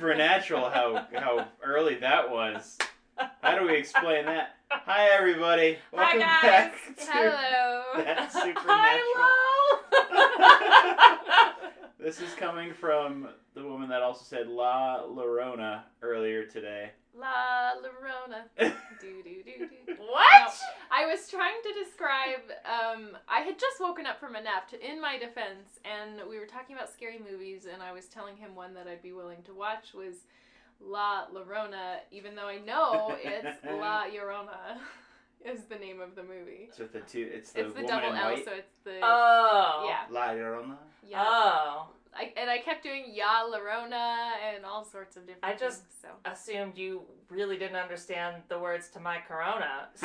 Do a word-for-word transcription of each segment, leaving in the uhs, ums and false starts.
supernatural how how early that was. How do we explain that? Hi, everybody. Welcome Hi, guys. back to Hello. That's Supernatural. Hello. This is coming from the woman that also said La Llorona earlier today. La Llorona. do, do, do, do. What? No, I was trying to describe, um, I had just woken up from a nap, to, in my defense, and we were talking about scary movies, and I was telling him one that I'd be willing to watch was La Llorona, even though I know it's La Llorona is the name of the movie. So the two, it's the It's the woman double in L, white. so it's the, Oh. yeah. La Llorona. Yeah. Oh. I, and I kept doing Ya Llorona and all sorts of different I just things, so. assumed you really didn't understand the words to my Corona. So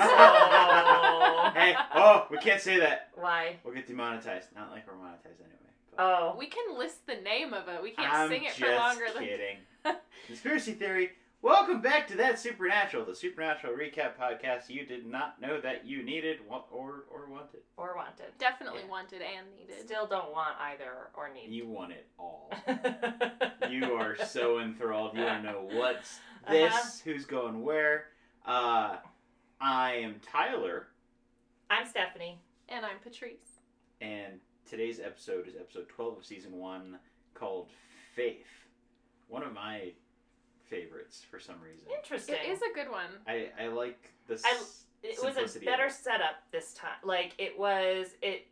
Hey, oh, we can't say that. why? We'll get demonetized. Not like we're monetized anyway. But Oh. We can list the name of it. We can't I'm sing it just for longer than... kidding. Conspiracy theory. Welcome back to That Supernatural, the Supernatural recap podcast you did not know that you needed wa- or or wanted. Or wanted. Definitely Yeah. wanted and needed. Still don't want either or need. You want it all. You are so enthralled. You want to know what's this, Uh-huh. who's going where. Uh, I am Tyler, I'm Stephanie. And I'm Patrice. and today's episode is episode twelve of season one, called Faith. One of my favorites for some reason. Interesting. It is a good one. I, I like the I- It was a simplicity of better it. setup this time. Like it was it.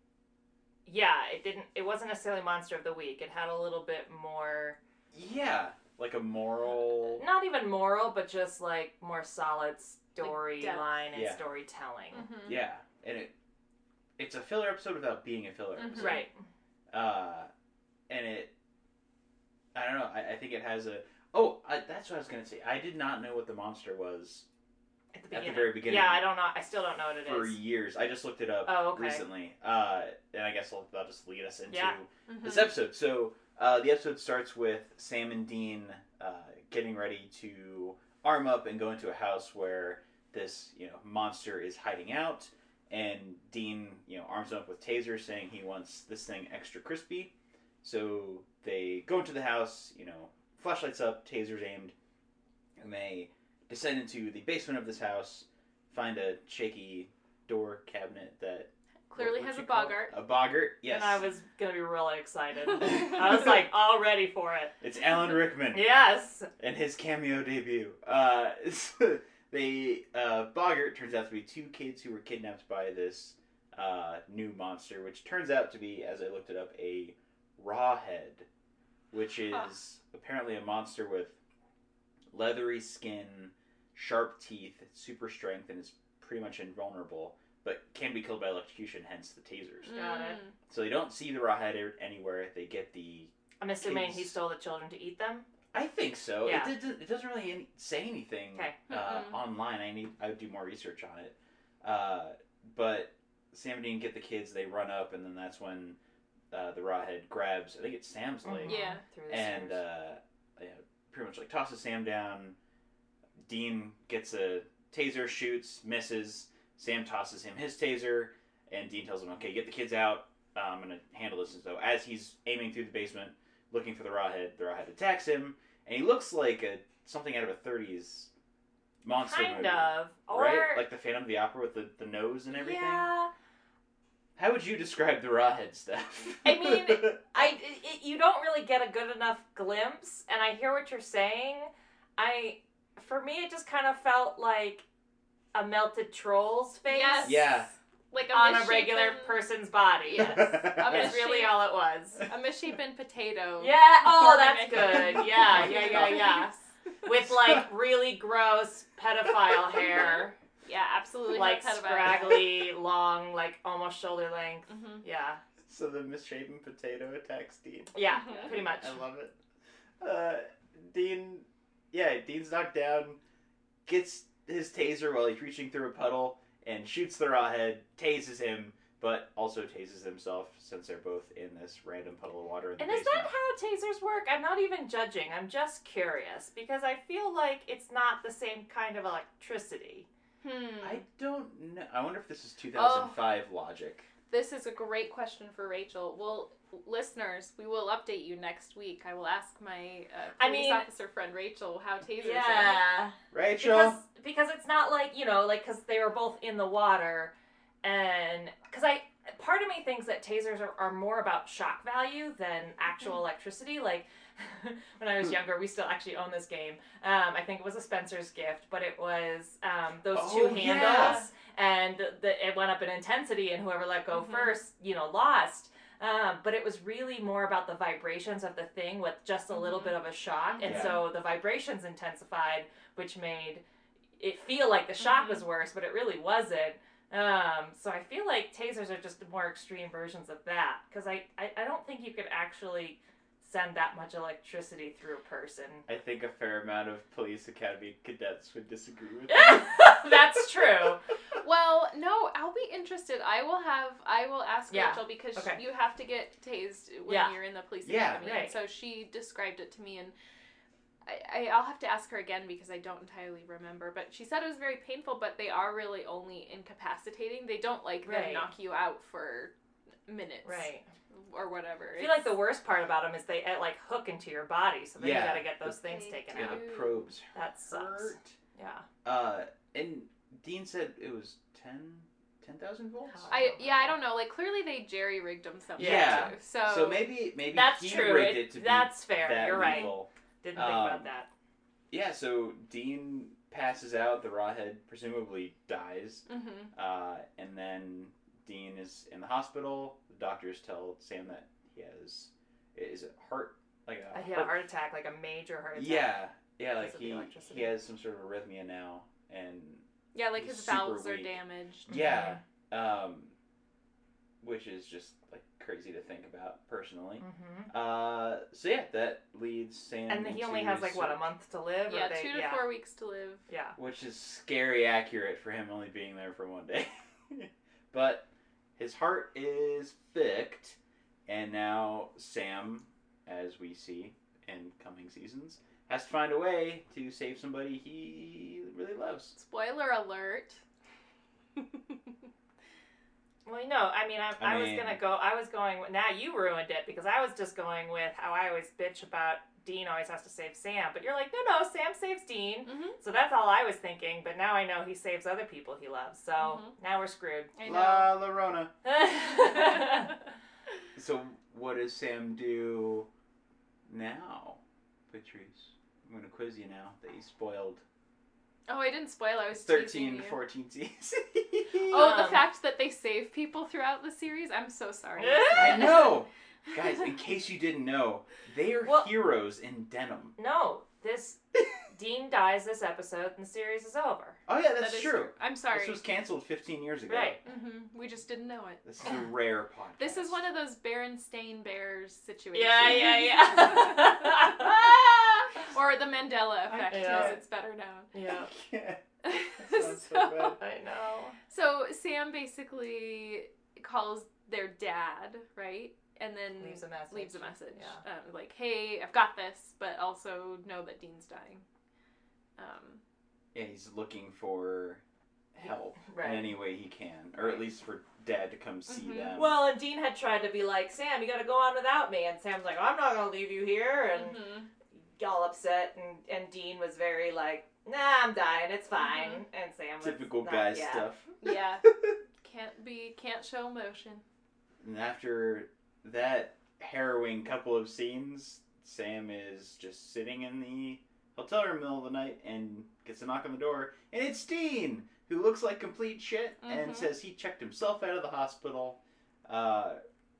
Yeah, it didn't. It wasn't necessarily Monster of the Week. It had a little bit more. Yeah, like a moral. Not even moral, but just like more solid storyline depth. and Yeah. storytelling. Mm-hmm. Yeah, and it it's a filler episode without being a filler Mhm. episode. Right. Uh, and it, I don't know. I, I think it has a. Oh, I, that's what I was gonna say. I did not know what the monster was At the at beginning. the very beginning. Yeah, I don't know. I still don't know what it for is. years. I just looked it up Oh, okay. recently. Uh, and I guess I'll, that'll just lead us into Yeah. Mm-hmm. this episode. So uh, the episode starts with Sam and Dean uh, getting ready to arm up and go into a house where this you know monster is hiding out, and Dean you know arms him up with tasers, saying he wants this thing extra crispy. So they go into the house, you know, flashlights up, tasers aimed, and they descend into the basement of this house, find a shaky door cabinet that Clearly what has would a you call it? boggart. A boggart, yes. And I was gonna be really excited. I was like all ready for it. It's Alan Rickman. Yes. And his cameo debut. Uh, they uh, boggart turns out to be two kids who were kidnapped by this uh, new monster, which turns out to be, as I looked it up, a rawhead, which is Huh. apparently a monster with leathery skin, sharp teeth, super strength, and is pretty much invulnerable, but can be killed by electrocution, hence the tasers. Got it. Mm. So they don't see the rawhead er- anywhere. They get the. I'm assuming Kids. he stole the children to eat them. I think so. Yeah. It, did, it doesn't really any, say anything Okay. uh, Mm-mm. online. I need. I would do more research on it. Uh, but Sam and Dean get the kids. They run up, and then that's when uh, the rawhead grabs. I think it's Sam's leg. Mhm. Yeah. Through the And stairs. uh, yeah, pretty much like tosses Sam down. Dean gets a taser, shoots, misses. Sam tosses him his taser, and Dean tells him, "Okay, get the kids out. Uh, I'm gonna handle this." And so, as he's aiming through the basement, looking for the rawhead, the rawhead attacks him, and he looks like a something out of a thirties monster kind movie, of. Or right? Like the Phantom of the Opera with the, the nose and everything. yeah. How would you describe the rawhead stuff? I mean, I it, it- you don't really get a good enough glimpse, and I hear what you're saying. I for me, it just kind of felt like a melted troll's face Yes. Yeah. Like a on a misshapen, regular person's body. Yes. A That's really misshapen- all it was. A misshapen potato. Yeah. Oh, that's Makeup. good. Yeah, yeah, yeah, yeah. With like really gross pedophile hair, Yeah, absolutely. like had pedophile. scraggly, long, like almost shoulder length. Mhm. Yeah. So the misshapen potato attacks Dean. Yeah, Mhm. pretty much. I love it. Uh, Dean, yeah, Dean's knocked down, gets his taser while he's reaching through a puddle, and shoots the rawhead, tases him, but also tases himself since they're both in this random puddle of water in the And is basement. that how tasers work? I'm not even judging. I'm just curious because I feel like it's not the same kind of electricity. Hmm. I don't know. I wonder if this is two thousand five logic. This is a great question for Rachel. Well, listeners, we will update you next week. I will ask my uh, police I mean, officer friend Rachel how tasers are. Yeah. Rachel. Because, because it's not like, you know, like, because they were both in the water, and, because I, part of me thinks that tasers are, are more about shock value than actual electricity. Like, when I was younger, we still actually own this game. Um, I think it was a Spencer's gift, but it was um, those Oh, two handles, yeah. and the, it went up in intensity, and whoever let go Mhm. first, you know, lost. Um, but it was really more about the vibrations of the thing with just a little Mhm. bit of a shock. And Yeah. so the vibrations intensified, which made it feel like the shock Mhm. was worse, but it really wasn't. Um, so I feel like tasers are just more extreme versions of that. Because I, I, I don't think you could actually send that much electricity through a person. I think a fair amount of police academy cadets would disagree with that. That's true. Well, no, I'll be interested. I will have, I will ask Yeah. Rachel because Okay. you have to get tased when Yeah. you're in the police Yeah. academy. Right. And so she described it to me, and I, I, I'll have to ask her again because I don't entirely remember. But she said it was very painful, but they are really only incapacitating. They don't like Right. then knock you out for minutes. Right. Or whatever. I feel like the worst part about them is they uh, like hook into your body, so then Yeah. you gotta get those things They taken Yeah, out. the probes That sucks. hurt. Yeah. Uh, and Dean said it was ten thousand volts? Oh, I yeah I don't know, like clearly they jerry rigged them somehow Yeah. too. So So maybe maybe That's he true. rigged It- it to be that's fair. that You're right. lethal. Didn't think Um, about that. Yeah, so Dean passes out, the rawhead presumably dies, hmm uh, and then Dean is in the hospital. The doctors tell Sam that he has, is it heart, like a I had a heart attack, like a major heart attack. Yeah, yeah, like because of the he, electricity. he has some sort of arrhythmia now, and yeah, like He's his super valves are weak. damaged. yeah, um, which is just like crazy to think about personally. Mm-hmm. Uh, so yeah, that leads Sam. And he into only has like what, a search, month to live? Yeah, or they, two to yeah. four weeks to live. Yeah. which is scary accurate for him only being there for one day. But his heart is fixed, and now Sam, as we see in coming seasons, has to find a way to save somebody he really loves. Spoiler alert. Well, you know, I mean, I, I I, was mean- gonna go. I was going. Now you ruined it because I was just going with how I always bitch about Dean always has to save Sam, but you're like, no, no, Sam saves Dean. hmm So that's all I was thinking. But now I know he saves other people he loves. So Mhm. now we're screwed. I La know. Llorona. So what does Sam do now, Patrice? I'm gonna quiz you now that you spoiled Oh, I didn't spoil. I was thirteen teasing to you. fourteen seasons. Oh, the Um, fact that they save people throughout the series. I'm so sorry. I know, guys. In case you didn't know, they are Well- heroes in denim. No, this Dean dies this episode and the series is over. Oh yeah, That that's is true. I'm sorry. This was canceled fifteen years ago. Right. hmm We just didn't know it. This is a rare podcast. This is one of those Berenstain Bears situations. Yeah, yeah, yeah. Or the Mandela effect, Yeah. as it's better known. Yeah, Yeah. so, sounds so bad. I know. so Sam basically calls their dad, right? And then Leaves a message. leaves a message. Yeah. Um, like, hey, I've got this, but also know that Dean's dying. Um, Yeah, he's looking for help Right. in any way he can, or at least for Dad to come see Mhm. them. Well, and Dean had tried to be like, Sam, you gotta go on without me. And Sam's like, I'm not gonna leave you here. And mhm. all upset. And, and Dean was very like, nah, I'm dying. It's fine. Mhm. And Sam was typical not, guy yeah. stuff. Yeah. Can't be, can't show emotion. And after that harrowing couple of scenes, Sam is just sitting in the hotel room in the middle of the night and gets a knock on the door, and it's Dean, who looks like complete shit and Mhm. says he checked himself out of the hospital, uh,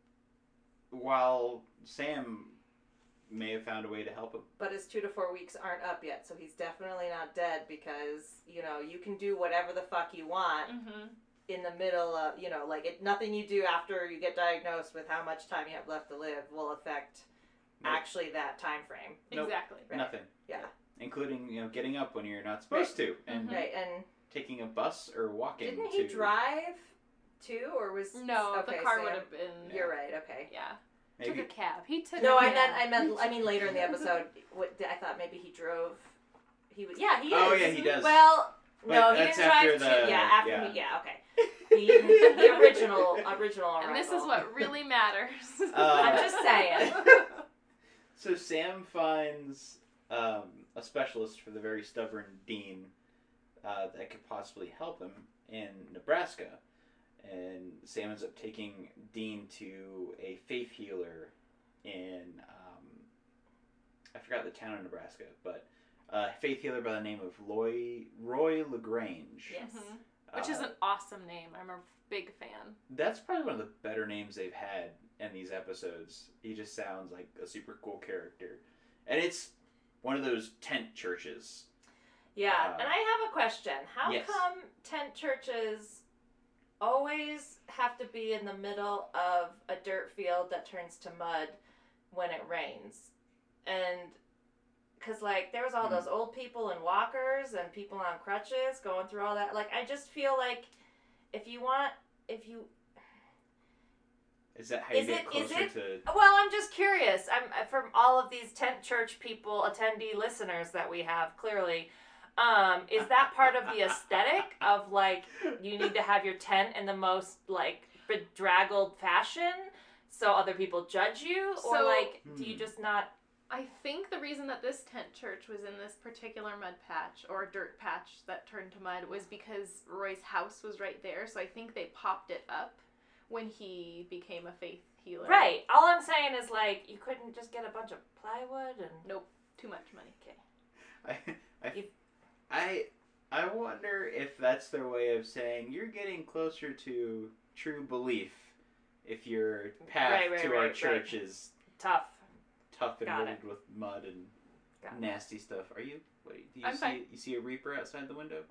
while Sam may have found a way to help him. But his two to four weeks aren't up yet, so he's definitely not dead because, you know, you can do whatever the fuck you want Mm-hmm. in the middle of, you know, like, it, nothing you do after you get diagnosed with how much time you have left to live will affect Nope. actually that time frame. Nope. Exactly. Right. Nothing. Yeah. Including, you know, getting up when you're not supposed to, and Mhm. Right, and taking a bus or walking didn't to... he drive too, or was... No, okay, the car Sam- would have been. You're right, okay. Yeah. Maybe, Took a cab. He took. No, a I cab. meant, I meant, I mean later in the episode, what, I thought maybe he drove, he was, yeah, he is. Oh, yeah, he does. Well, But no, he that's didn't drive after to, the- yeah, after yeah. he, yeah, okay. The, the original, original Arrival. And this is what really matters. Uh, I'm just saying. So Sam finds um, a specialist for the very stubborn Dean uh, that could possibly help him in Nebraska. And Sam ends up taking Dean to a faith healer in, um, I forgot the town in Nebraska, but a faith healer by the name of Roy, Roy LaGrange. Yes. Mm-hmm. Which is Uh, an awesome name. I'm a big fan. That's probably one of the better names they've had in these episodes. He just sounds like a super cool character. And it's one of those tent churches. Yeah, Uh, and I have a question. How yes. come tent churches always have to be in the middle of a dirt field that turns to mud when it rains? And because, like, there was all Hmm. those old people in walkers and people on crutches going through all that. Like, I just feel like if you want, if you... Is that how you Is get it- is closer it- to... Well, I'm just curious. I'm from all of these tent church people, attendee listeners that we have, clearly... Um, is that part of the aesthetic of, like, you need to have your tent in the most, like, bedraggled fashion so other people judge you? Or, So- like, do you Hmm. just not... I think the reason that this tent church was in this particular mud patch, or dirt patch that turned to mud, was because Roy's house was right there, so I think they popped it up when he became a faith healer. Right. All I'm saying is, like, you couldn't just get a bunch of plywood and... Nope. Too much money. Okay. I, I, You- I, I wonder if that's their way of saying you're getting closer to true belief if your path Right, right, to right, our right. church is Tough. tough and Got it. riddled with mud and Got it. nasty stuff. Are you? Wait, do you I'm see? fine. You see a reaper outside the window?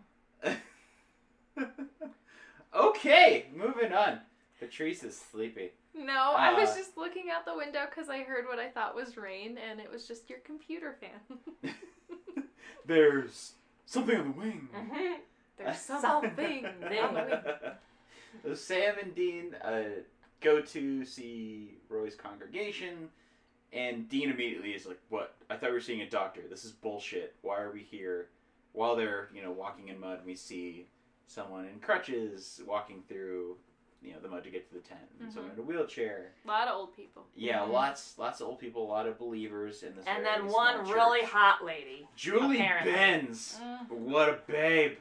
Mhm. Nope. Okay, moving on. Patrice is sleepy. No, I was Uh, just looking out the window because I heard what I thought was rain, and it was just your computer fan. There's something on the wing. Mhm. There's Something. something on the wing. So Sam and Dean uh, go to see Roy's congregation, and Dean immediately is like, "What? I thought we were seeing a doctor. This is bullshit. Why are we here?" While they're, you know, walking in mud, we see someone in crutches walking through, you know, the mud to get to the tent. And someone in a wheelchair. A lot of old people. Yeah, Mhm. lots, lots of old people, a lot of believers in this. And very then small one church. really hot lady. Julie apparently. Benz. Mm. What a babe.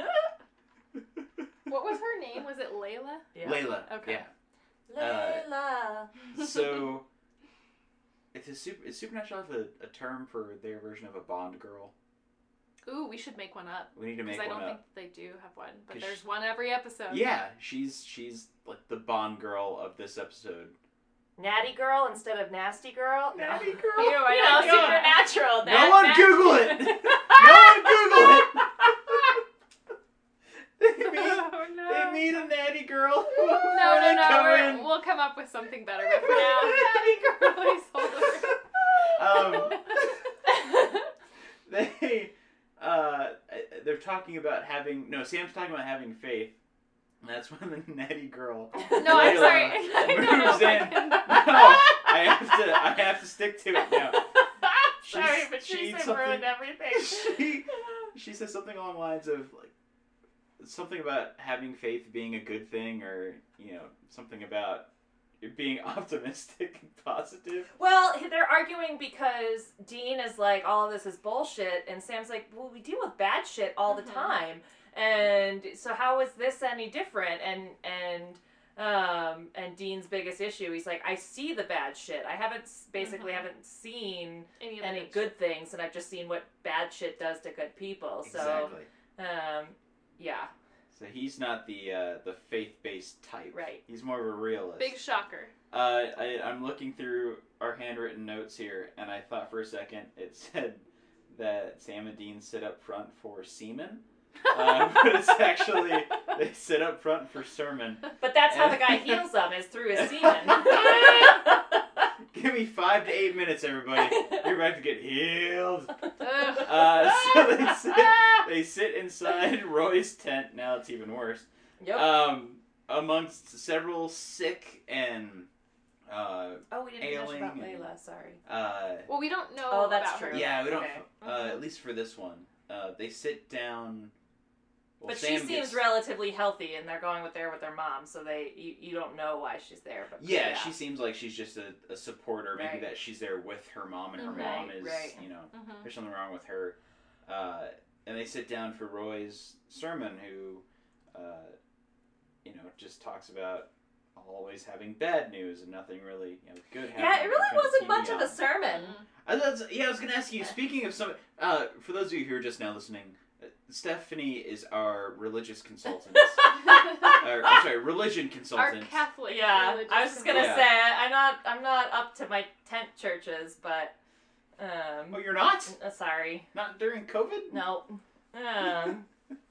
What was her name? Was it Layla? Yeah. Layla. Okay. Yeah. Layla. So, it's a super. Is Supernatural have a, a term for their version of a Bond girl? Ooh, we should make one up. We need to make Because I one don't up. think they do have one, but 'Cause there's she- one every episode. Yeah, she's she's like the Bond girl of this episode. Natty girl instead of nasty girl. Natty No. girl. Ew, I You know, don't know. supernatural. No one Nat- Google it. No one Google it. They meet, Oh, no. they meet a natty girl. No, Before no, they no. come we're- in. We'll come up with something better. But for now, Natty girl placeholder. Um, they uh, they're talking about having no. Sam's talking about having faith. And that's when the natty girl No, I'm Layla sorry. I don't know moves if I in. can- No, I have to. I have to stick to it now. Sorry, She's- but she she eats said ruined something- everything. She she says something along the lines of like something about having faith being a good thing, or you know something about being optimistic and positive. Well, they're arguing because Dean is like, all of this is bullshit, and Sam's like, well, we deal with bad shit all the Mhm. time, and so how is this any different? And and um and Dean's biggest issue, he's like, I see the bad shit. I haven't basically Mhm. haven't seen Any, of the any good good things, and I've just seen what bad shit does to good people. So Exactly. um yeah, So he's not the uh, the faith based type. right. He's more of a realist. Big shocker. Uh, I, I'm looking through our handwritten notes here, and I thought for a second it said that Sam and Dean sit up front for semen, uh, but it's actually they sit up front for sermon. But that's how the guy heals them, is through his semen. Give me five to eight minutes, everybody. You're about to get healed. Ugh. Uh, so they sit, they sit inside Roy's tent. Now it's even worse. Yep. Um, amongst several sick and uh, oh, we didn't mention about ailing and- Layla. Sorry. uh, Well, we don't know Oh, that's about her. true. yeah, we don't. Okay. Uh, at least for this one, uh, they sit down Well, but Sam she seems gets- relatively healthy, and they're going with there with their mom, so they you, you don't know why she's there. But Yeah, yeah. she seems like she's just a, a supporter. Maybe Right. that she's there with her mom, and her Mhm. mom Right, is, right. you know, Mhm. there's something wrong with her. Uh, and they sit down for Roy's sermon, who, uh, you know, just talks about always having bad news and nothing really, you know, good happening. Yeah, it really Turn the wasn't T V much of a on. sermon. Mhm. I thought, yeah, I was going to ask you, speaking of some, uh, for those of you who are just now listening, uh, Stephanie is our religious consultant. or, I'm sorry, religion Our consultant. Catholic. Yeah, religious I was just gonna Yeah. say I'm not I'm not up to my tent churches, but um, Oh, you're not? uh, sorry, Not during COVID? no. Um,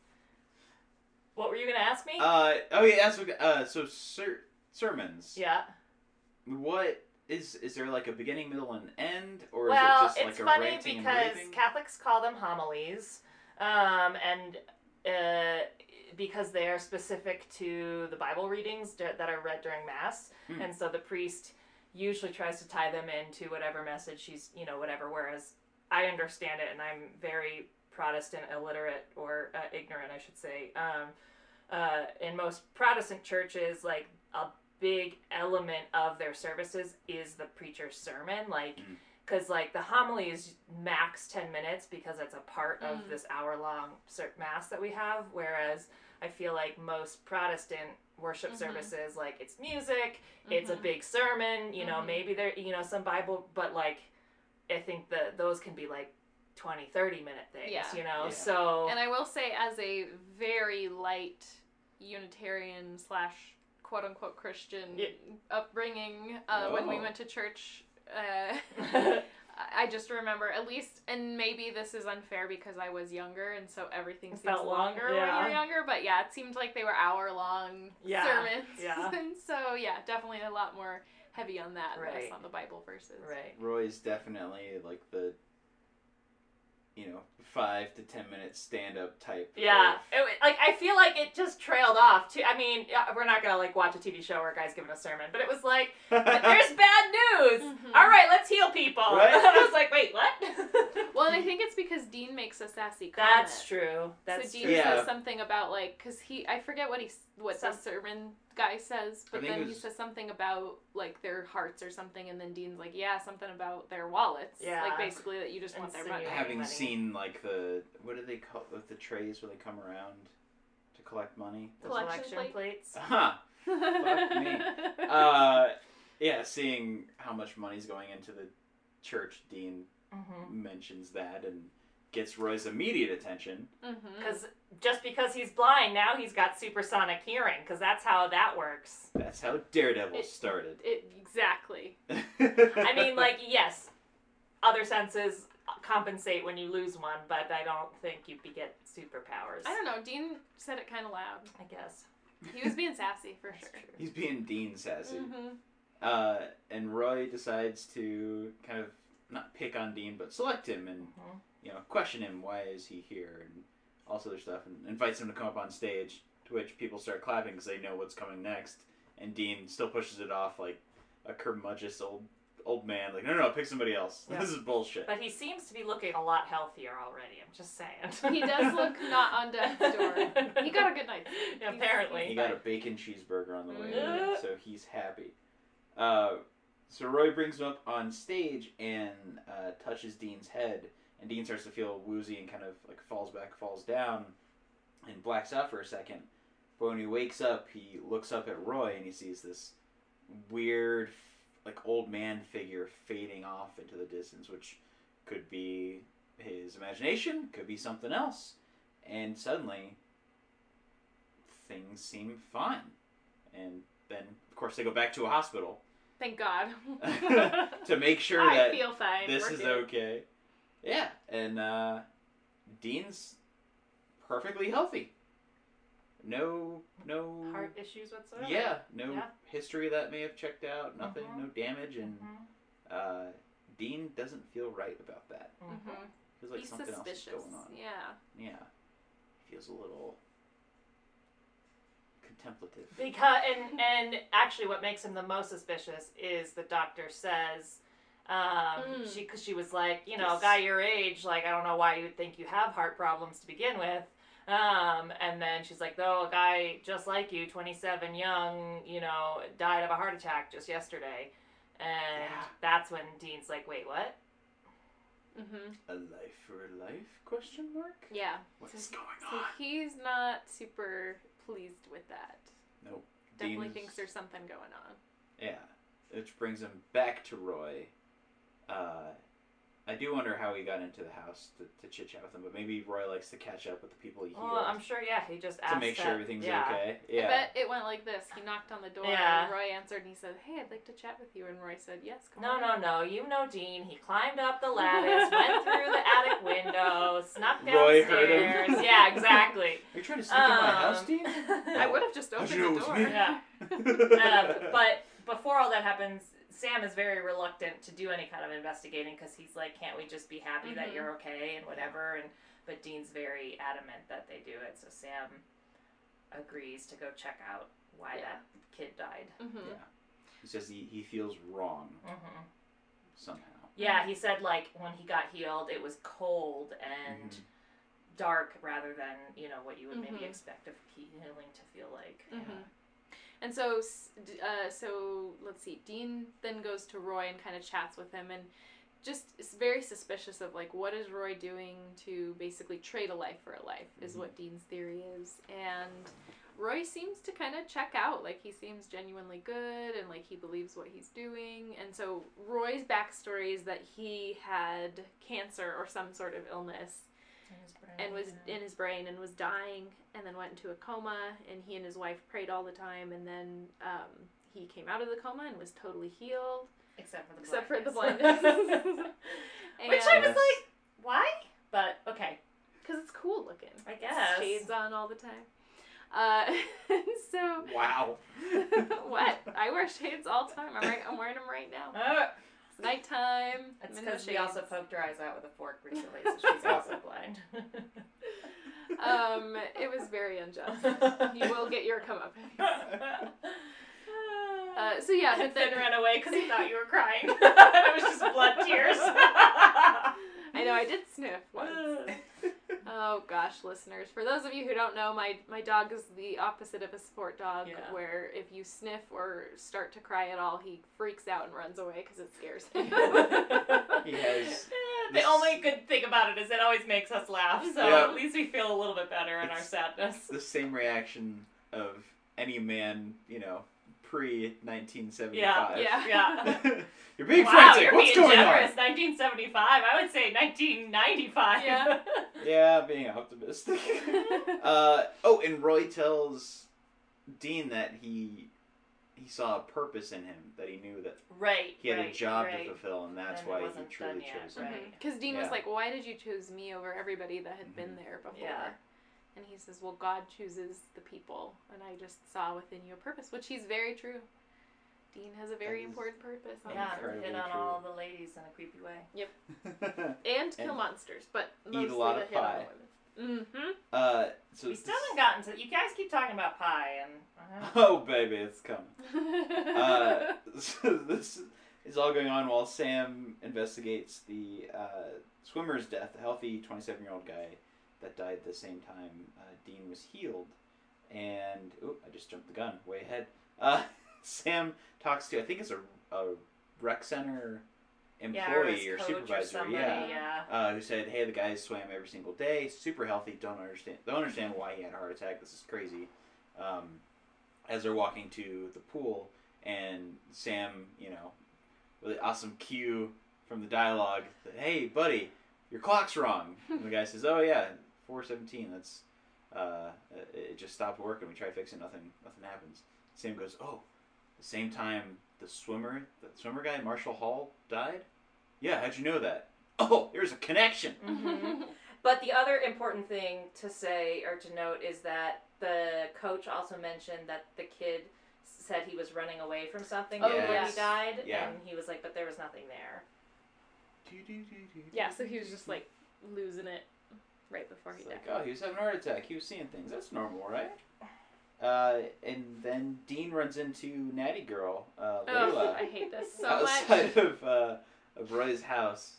what were you gonna ask me? Uh, oh yeah, that's what, uh, so ser- sermons. yeah. What is is there like a beginning, middle, and end, or is Well, it just like it's a funny ranting and because raving? Catholics call them homilies, um, and uh, because they are specific to the Bible readings d- that are read during Mass, Hmm. and so the priest usually tries to tie them into whatever message she's, you know, whatever. Whereas I understand it, and I'm very Protestant illiterate or uh, ignorant, I should say. Um, uh, in most Protestant churches, like a big element of their services is the preacher's sermon, like Mm. because like the homily is max ten minutes because it's a part of Mm. this hour long mass that we have, whereas I feel like most Protestant worship Mhm. services, like it's music, it's a Mhm. big sermon, you know, Mhm. maybe there, you know, some Bible, but like I think that those can be like twenty, thirty minute things, Yeah. you know, Yeah. so And I will say, as a very light Unitarian slash quote unquote Christian Yeah. upbringing, uh, when we Oh. went to church, uh, I just remember at least, and maybe this is unfair because I was younger, and so everything It seems felt long, longer when yeah. you're younger. But yeah, it seemed like they were hour long Yeah, sermons, yeah. and so yeah, definitely a lot more heavy on that, Right. less on the Bible verses. right. Roy's definitely like the, you know, five to ten minute stand up type. Yeah, of- it, like I feel like it just trailed off too. I mean, yeah, we're not gonna like watch a T V show where a guy's giving a sermon, but it was like, there's bad news. Mhm. All right, let's heal people. Right? And I was like, wait, what? Well, and I think it's because Dean makes a sassy comment. that's true. That's so Dean true. Yeah. says something about like, because he, I forget what he, what Some- the sermon guy says, I but think then it he was- says something about like their hearts or something, and then Dean's like, yeah, something about their wallets. Yeah. Like basically that you just want their money. Insinuating. Having money. seen like the what do they call with the trays where they come around to collect money? The Collection collection plate? plates. Huh. Fuck me. Uh, yeah, seeing how much money's going into the church, Dean Mm-hmm. mentions that and gets Roy's immediate attention. Mhm. Because just because he's blind, now he's got supersonic hearing. Because that's how that works. That's how Daredevil It- started. It exactly. I mean, like, yes, other senses compensate when you lose one, but I don't think you get superpowers. I don't know. Dean said it kind of loud. I guess. He was being sassy for That's sure. true. He's being Dean sassy. Mm-hmm. Uh, and Roy decides to kind of not pick on Dean, but select him and Mhm. you know question him. Why is he here? And all this other stuff, and invites him to come up on stage. To which people start clapping because they know what's coming next. And Dean still pushes it off like a curmudgeous old old man. Like no, no, no pick somebody else. Yeah. This is bullshit. But he seems to be looking a lot healthier already. I'm just saying. He does look not on death's door. He got a good night's sleep. He's- Apparently. He got a bacon cheeseburger on the way, Mm. in, so he's happy. Uh, so Roy brings him up on stage and uh, touches Dean's head, and Dean starts to feel woozy and kind of like falls back, falls down, and blacks out for a second. But when he wakes up, he looks up at Roy and he sees this weird, like old man figure fading off into the distance, which could be his imagination, could be something else, and suddenly things seem fine. And then, of course, they go back to a hospital Thank God. to make sure I that feel fine. this We're is good. okay. Yeah, and uh, Dean's perfectly healthy. No, no. Heart issues whatsoever. Yeah, no Yeah. history that may have checked out. Nothing, Mhm. no damage, and Mhm. uh, Dean doesn't feel right about that. Mhm. Mhm. Feels like He's something suspicious. else is going on. Yeah. Yeah, feels a little contemplative. Because and and actually, what makes him the most suspicious is the doctor says, um, Mm. she because she was like, you know, Yes. guy your age, like I don't know why you would think you have heart problems to begin with, um, and And then she's like, "Though a guy just like you, twenty-seven, young, you know, died of a heart attack just yesterday." And Yeah. that's when Dean's like, "Wait, what?" Mm-hmm. A life for a life? Question mark. Yeah. What So- is going So on? he's not super pleased with that. Nope. Definitely Dean is- thinks there's something going on. Yeah, which brings him back to Roy. Uh, I do wonder how he got into the house to, to chit chat with him, but maybe Roy likes to catch up with the people he healed Well, I'm sure, yeah, he just asked to make that, sure everything's yeah. okay. I Yeah. bet it went like this. He knocked on the door. Yeah. And Roy answered and he said, "Hey, I'd like to chat with you." And Roy said, "Yes, come No, on." no, no. You know Dean. He climbed up the lattice, went through the attic window, snuck downstairs. Roy heard him. Yeah, exactly. Are you trying to sneak in my Um, house, Dean? I would have just How'd opened you know the it was door. me? Yeah. Um, but before all that happens, Sam is very reluctant to do any kind of investigating because he's like, "Can't we just be happy that Mhm. you're okay and whatever?" And but Dean's very adamant that they do it, so Sam agrees to go check out why Yeah. that kid died. Mm-hmm. Yeah. He says he, he feels wrong Mm-hmm. somehow. Yeah, he said like when he got healed, it was cold and Mhm. dark rather than you know what you would maybe Mhm. expect of healing to feel like. Mhm. And so, s- d- uh, so let's see. Dean then goes to Roy and kind of chats with him, and just is very suspicious of like what is Roy doing to basically trade a life for a life is Mhm. what Dean's theory is, and Roy seems to kind of check out. Like he seems genuinely good, and like he believes what he's doing. And so Roy's backstory is that he had cancer or some sort of illness and was in his brain and was dying and then went into a coma, and he and his wife prayed all the time, and then um, he came out of the coma and was totally healed except for the except for the blindness. blindness. Which I was Yes. like, why? But okay, because it's cool looking. I guess. Shades on all the time. Uh, so Wow. what? I wear shades all the time. I'm, right, I'm wearing them right now. Uh, It's nighttime. That's I'm in the because she also shades. poked her eyes out with a fork recently, so she's also blind. Um, it was very unjust. You will get your comeuppance. Uh, so yeah, but Finn then ran away because he thought you were crying. It was just blood tears. I know I did sniff once. Oh gosh, listeners! For those of you who don't know, my my dog is the opposite of a sport dog. Yeah. Where if you sniff or start to cry at all, he freaks out and runs away because it scares him. He has The this- only good thing about it is it always makes us laugh, so Yeah. at least we feel a little bit better in our It's- sadness. the same reaction of any man, you know, pre nineteen Yeah, seventy-five. Yeah. yeah. You're being Wow, frantic. you're What's being going generous. nineteen seventy-five. I would say nineteen ninety-five. Yeah. on? Yeah, being optimistic. uh, oh, and Roy tells Dean that he he saw a purpose in him, that he knew that Right. he had right, a job right. to fulfill, and that's And it why he wasn't truly done yet, chose him. right. Because Dean was Yeah. like, "Why did you choose me over everybody that had been there before?" Yeah. And he says, "Well, God chooses the people, and I just saw within you a purpose," which he's very true. Dean has a very That is important purpose. On Yeah, this earth. Incredibly hit on true. all the ladies in a creepy way. And kill And monsters, but eat mostly a lot to of hit on pie. women. Mm-hmm. uh, so We still this- haven't gotten to. You guys keep talking about pie, and uh, Oh, baby, it's coming. Uh, so this is all going on while Sam investigates the uh, swimmer's death, the healthy twenty-seven-year-old guy that died the same time uh, Dean was healed. And, oh, I just jumped the gun, way ahead. Uh, Sam talks to, I think it's a, a rec center yeah, or, employee his or coach supervisor, or somebody, yeah, yeah. uh, who said, "Hey, the guy swam every single day, super healthy. Don't understand. Don't understand why he had a heart attack. This is crazy." Um, as they're walking to the pool, and Sam, you know, really awesome cue from the dialogue that, "Hey, buddy, your clock's wrong." And the guy says, "Oh yeah, four seventeen. That's uh, it just stopped working. We tried fixing, nothing, nothing happens." Sam goes, "Oh, the same time the swimmer, the swimmer guy, Marshall Hall, died? Yeah, how'd you know that? Oh, there's a connection." Mhm. But the other important thing to say or to note is that the coach also mentioned that the kid said he was running away from something Oh, before yes. he died, Yeah. and he was like, "But there was nothing there." Yeah, so he was just like losing it right before he It's died. like, oh, he was having a heart attack. He was seeing things. That's normal, right? Uh, and then Dean runs into Natty Girl, uh, Oh, Layla, I hate this so outside much. of uh, of Roy's house.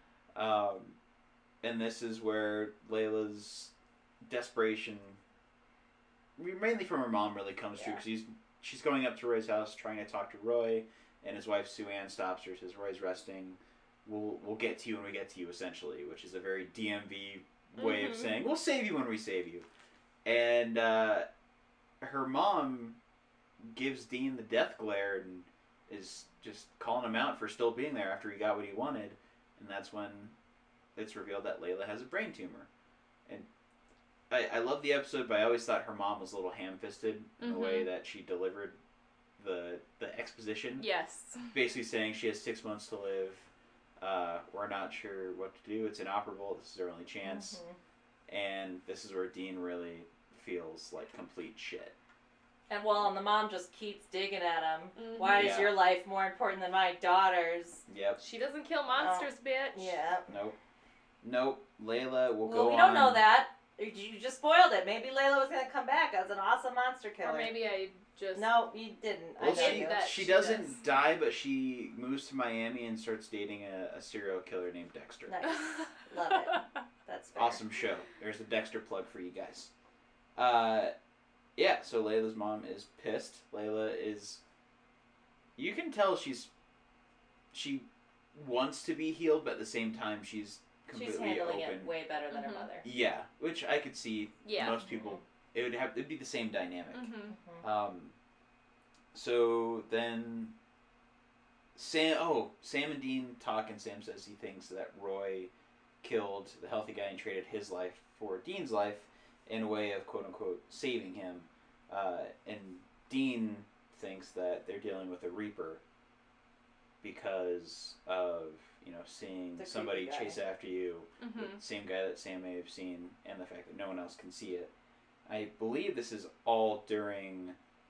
Um, and this is where Layla's desperation mainly from her mom, really comes through Yeah. because he's she's going up to Roy's house trying to talk to Roy, and his wife Sue Ann stops her, says Roy's resting. We'll we'll get to you when we get to you, essentially, which is a very D M V way Mhm. of saying we'll save you when we save you. And uh, her mom gives Dean the death glare and is just calling him out for still being there after he got what he wanted, and that's when it's revealed that Layla has a brain tumor. And I, I love the episode, but I always thought her mom was a little ham-fisted in the Mhm. way that she delivered the the exposition. Yes. Basically saying she has six months to live. Uh, we're not sure what to do. It's inoperable. This is our only chance. Mhm. And this is where Dean really feels like complete shit. And well, and the mom just keeps digging at him. Mhm. Why is Yeah. your life more important than my daughter's? Yep. She doesn't kill monsters, bitch. Yeah. Nope. Nope. Layla will Well, go on. we don't know that. You just spoiled it. Maybe Layla was gonna come back as an awesome monster killer. Or maybe I just. No, you didn't. Well, I know hate she, you. that she she doesn't does. die, but she moves to Miami and starts dating a, a serial killer named Dexter. Nice. Love it. That's fair. Awesome show. There's a Dexter plug for you guys. Uh, yeah, so Layla's mom is pissed. Layla is... You can tell she's... She wants to be healed, but at the same time she's completely She's handling open. it way better than Mhm. her mother. Yeah, which I could see Yeah. most people... It would have it'd be the same dynamic. Mm-hmm. Um, so then Sam, oh, Sam and Dean talk, and Sam says he thinks that Roy killed the healthy guy and traded his life for Dean's life in a way of quote unquote saving him. Uh, and Dean thinks that they're dealing with a Reaper because of, you know, seeing The somebody creepy guy. chase after you, Mm-hmm. the same guy that Sam may have seen, and the fact that no one else can see it. I believe this is all during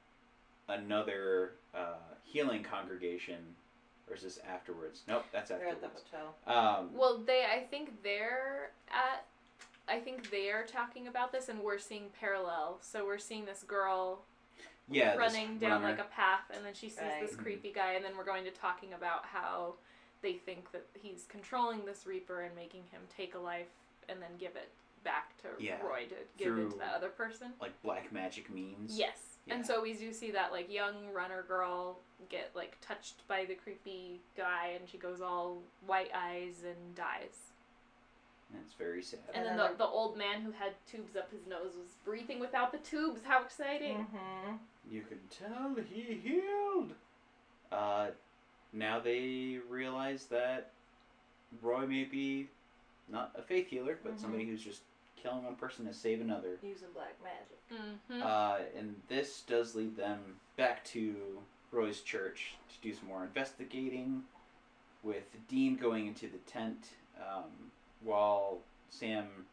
another uh, healing congregation, or is this afterwards? Nope, that's They're at the afterwards. hotel. Um, Well, they, I think they're at, I think they're talking about this, and we're seeing parallel. So we're seeing this girl yeah, this running down runner. like a path, and then she sees Right. this Mhm. creepy guy, and then we're going to talking about how they think that he's controlling this Reaper and making him take a life and then give it back to Yeah, Roy to give it through- to that other person. like black magic means. Yes. Yeah. And so we do see that like young runner girl get like touched by the creepy guy, and she goes all white eyes and dies. And it's very sad. And then the, the old man who had tubes up his nose was breathing without the tubes. How exciting! Mm-hmm. You can tell he healed. Uh, now they realize that Roy may be not a faith healer, but Mhm. somebody who's just killing one person to save another. Using black magic. Mm-hmm. Uh, and this does lead them back to Roy's church to do some more investigating, with Dean going into the tent um, while Sam.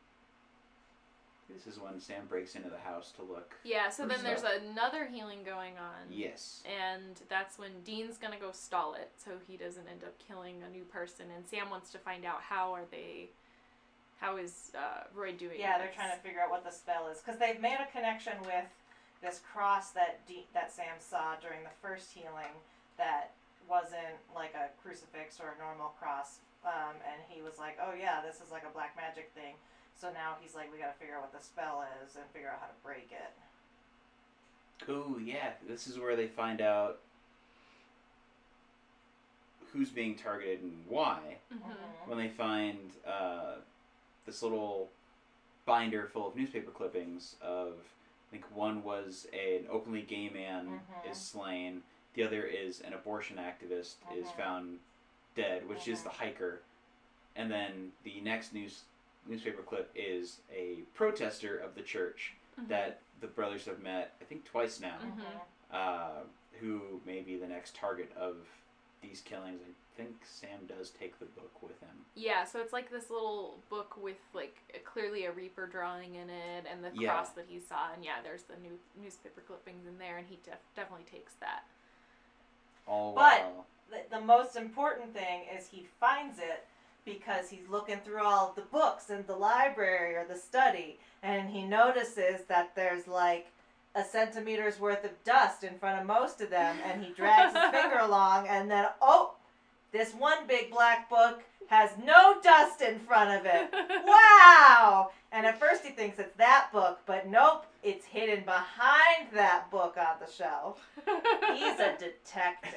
This is when Sam breaks into the house to look. Yeah, so for then there's stuff. another healing going on. Yes. And that's when Dean's gonna go stall it so he doesn't end up killing a new person. And Sam wants to find out how are they, how is uh, Roy doing Yeah, they're this? trying to figure out what the spell is because they've made a connection with this cross that D- that Sam saw during the first healing that wasn't like a crucifix or a normal cross, um, and he was like, "Oh yeah, this is like a black magic thing." So now he's like, "We got to figure out what the spell is and figure out how to break it." Ooh, yeah. This is where they find out who's being targeted and why. Mm-hmm. When they find uh, this little binder full of newspaper clippings of, I think one was an openly gay man Mhm. is slain, the other is an abortion activist is Mhm. found dead, which is Mhm. the hiker, and then the next news newspaper clip is a protester of the church Mm-hmm. that the brothers have met, I think twice now, Mhm. uh, who may be the next target of these killings. I think Sam does take the book with him. Yeah, so it's like this little book with like a, clearly a Reaper drawing in it, and the Yeah. cross that he saw, and yeah, there's the new newspaper clippings in there, and he def- definitely takes that. All But- while The, the most important thing is he finds it because he's looking through all of the books in the library or the study, and he notices that there's like a centimeter's worth of dust in front of most of them, and he drags his finger along, and then, oh, this one big black book has no dust in front of it. Wow! And at first he thinks it's that book, but nope, It's hidden behind that book on the shelf. He's a detective.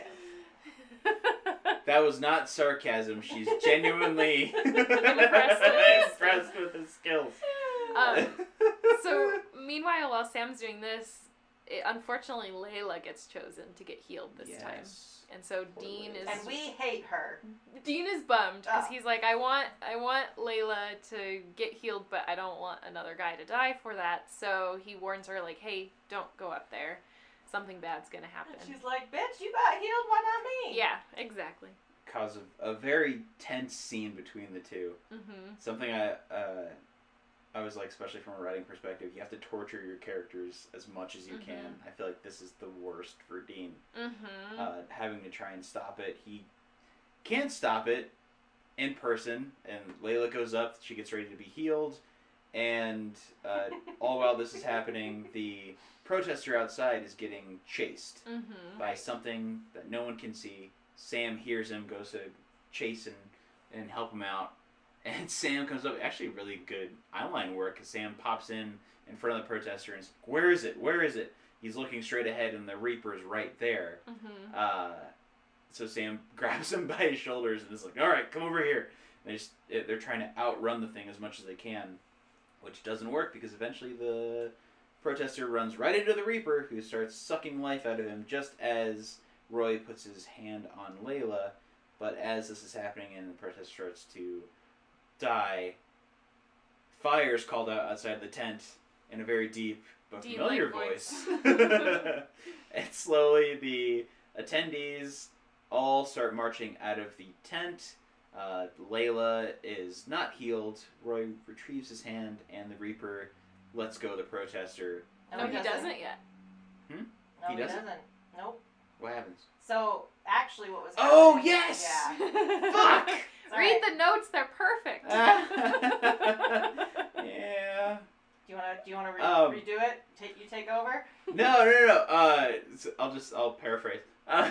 That was not sarcasm. She's genuinely Impressed with impressed with his skills. Um, so, meanwhile, while Sam's doing this, it, unfortunately, Layla gets chosen to get healed this yes. time. And so Poor Dean Layla. is And we hate her. Dean is bummed because Oh. he's like, I want I want Layla to get healed, but I don't want another guy to die for that. So he warns her like, hey, don't go up there. Something bad's gonna happen. And she's like, bitch, you got healed, why not me? Yeah, exactly. Cause of a very tense scene between the two. Mm-hmm. Something I uh, I was like, especially from a writing perspective, you have to torture your characters as much as you Mhm. can. I feel like this is the worst for Dean. Mm-hmm. Uh, having to try and stop it. He can't stop it in person, and Layla goes up, she gets ready to be healed, and uh, all while this is happening, the protester outside is getting chased Mm-hmm. by something that no one can see. Sam hears him, goes to chase and, and help him out, and Sam comes up. Actually, really good eyeline work, because Sam pops in in front of the protester and is like, where is it? Where is it? He's looking straight ahead, and the Reaper's right there. Mm-hmm. Uh, so Sam grabs him by his shoulders and is like, all right, come over here. And they just, they're trying to outrun the thing as much as they can, which doesn't work because eventually the protester runs right into the Reaper, who starts sucking life out of him just as Roy puts his hand on Layla. But as this is happening and the protester starts to die, fire's called out outside the tent in a very deep but Deep familiar like voice. voice. And slowly the attendees all start marching out of the tent. Uh, Layla is not healed. Roy retrieves his hand, and the Reaper lets go of the protester. No, he doesn't yet. No, He he doesn't? doesn't. Nope. What happens? So, actually what was Oh, happening- yes! Yeah. Fuck! It's Read alright. the notes; they're perfect. Yeah. Do you want to do you want to re- Um, redo it? Take you take over. No, no, no, no. Uh, so I'll just I'll paraphrase. Uh,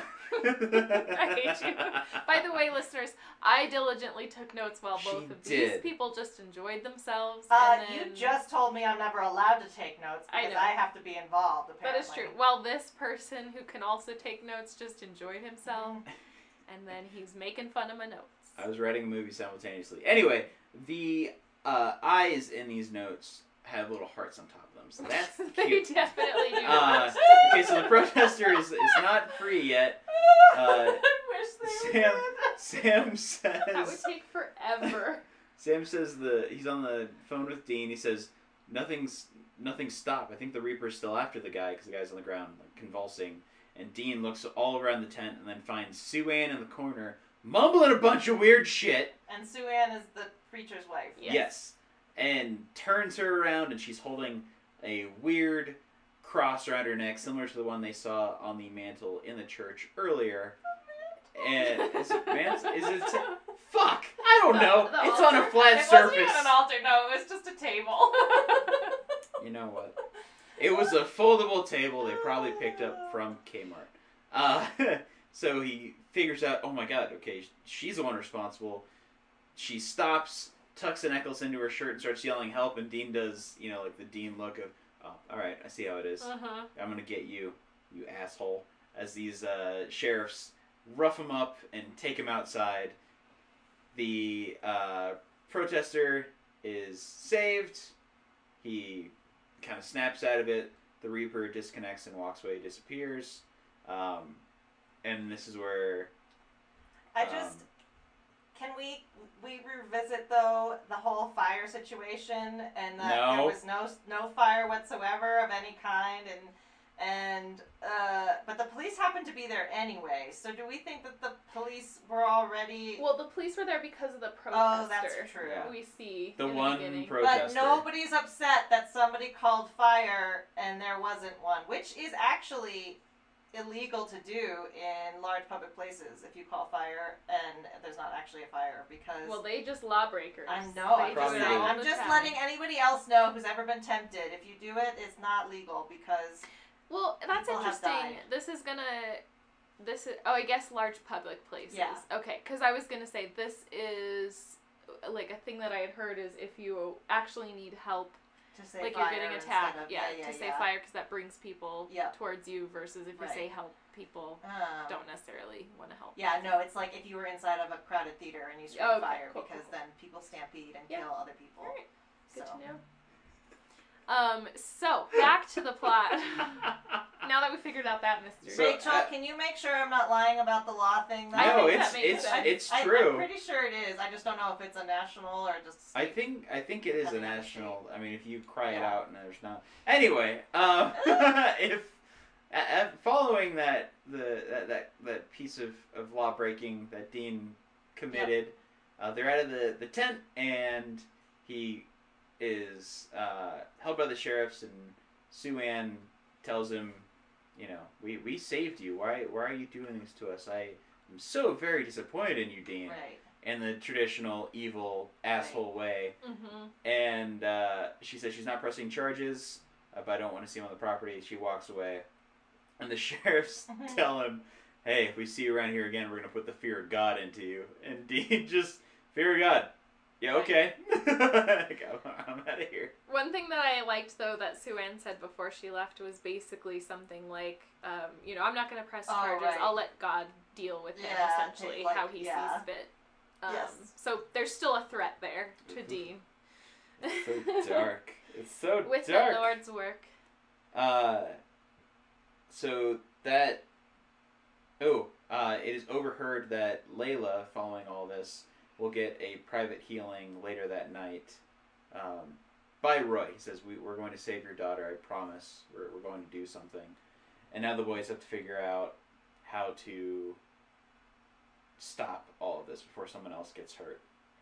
I hate you. By the way, listeners, I diligently took notes while She both of did. these people just enjoyed themselves. Uh, and then... you just told me I'm never allowed to take notes I because know. I, have to be involved. That Apparently. is true. While this person who can also take notes just enjoyed himself, and then he's making fun of my notes. I was writing a movie simultaneously. Anyway, the uh, eyes in these notes have little hearts on top of them, so that's They cute. definitely do. Uh, okay, so the protester is, is not free yet. Uh, I wish they Sam, would. Sam that would says. take forever. Sam says the he's on the phone with Dean. He says nothing's nothing's stopped. I think the Reaper's still after the guy because the guy's on the ground like, convulsing. And Dean looks all around the tent and then finds Sue Ann in the corner mumbling a bunch of weird shit. And Sue Ann is the preacher's wife. Yes. Yes. And turns her around, and she's holding a weird cross around her neck, similar to the one they saw on the mantle in the church earlier. And is it man? Is it? Fuck! I don't know. The- the it's on a altar? flat It surface. wasn't even an altar. No, it was just a table. You know what? It was a foldable table they probably picked up from Kmart. Uh, so he figures out, oh my god, okay, she's the one responsible. She stops, tucks a necklace into her shirt, and starts yelling help, and Dean does, you know, like the Dean look of, oh, alright, I see how it is. Uh-huh. I'm gonna get you, you asshole. As these uh, sheriffs rough him up and take him outside. The uh, protester is saved. He kind of snaps out of it. The Reaper disconnects and walks away, disappears. Um, and this is where... I just um, can we we revisit though the whole fire situation and that No. there was no no fire whatsoever of any kind and and uh, but the police happened to be there anyway. So do we think that the police were already? Well, the police were there because of the protester. Oh, that's true. Yeah. We see The in one the beginning. protester. But nobody's upset that somebody called fire and there wasn't one, which is actually illegal to do in large public places if you call fire and there's not actually a fire because Well, they just lawbreakers. I know. They I'm do just Probably it saying. all I'm the just time. letting anybody else know who's ever been tempted. If you do it, it's not legal because Well, that's people have interesting. died. This is gonna. This is. Oh, I guess large public places. Yeah. Okay, because I was gonna say this is like a thing that I had heard is if you actually need help To say like fire you're getting instead attacked. of- yeah, yeah, yeah, to say yeah. fire because that brings people Yeah. towards you versus if you Right. say help, people Um, don't necessarily want to help. Yeah, no, it's like if you were inside of a crowded theater and you scream Okay, fire cool, because cool, cool. then people stampede and Yeah. kill other people. Alright, good so. to know. Um, so back to the plot. Now that we figured out that mystery. So, Rachel, uh, can you make sure I'm not lying about the law thing? Though? I No, think it's that makes it's sense. it's I, true. I'm pretty sure it is. I just don't know if it's a national or just. I think I think it is a Depending on the national. I mean, if you cry it Yeah. out and there's not. Anyway, um, if uh, uh, following that the that, that that piece of, of law breaking that Dean committed, uh, they're out of the, the tent and he is uh, held by the sheriffs and Sue Ann tells him, you know, we, we saved you. Why why are you doing this to us? I am so very disappointed in you, Dean. Right. In the traditional evil asshole way. Mm-hmm. And uh, she says she's not pressing charges, uh, but I don't want to see him on the property. She walks away. And the sheriffs tell him, hey, if we see you around here again, we're going to put the fear of God into you. And Dean just, fear of God. Yeah, okay. I'm out of here. One thing that I liked, though, that Sue Ann said before she left was basically something like, um, you know, I'm not going to press Oh, charges. right. I'll let God deal with him, Yeah, essentially, like, how he yeah. sees fit. Um, Yes. So there's still a threat there to Mhm. Dean. It's so dark. It's so With dark. the Lord's work. Uh, so that, oh, uh, it is overheard that Layla, following all this, will get a private healing later that night um, by Roy. He says, we, we're going to save your daughter, I promise. We're, we're going to do something. And now the boys have to figure out how to stop all of this before someone else gets hurt.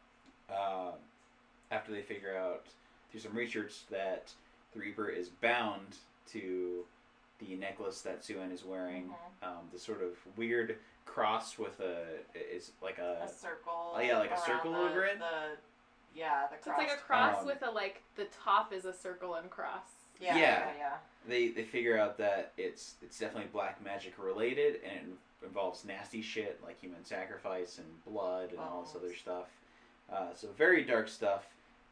Um, after they figure out through some research that the Reaper is bound to the necklace that Sue Ann is wearing, Mhm. um, the sort of weird cross with a is like a, A circle. Oh, yeah, like a around circle the, over it? The, yeah, the So it's like a cross. cross Um, with a, like, the top is a circle and cross. Yeah, Yeah. yeah, yeah. they they figure out that it's it's definitely black magic related and it involves nasty shit like human sacrifice and blood and all this Bones. other stuff. Uh, so very dark stuff.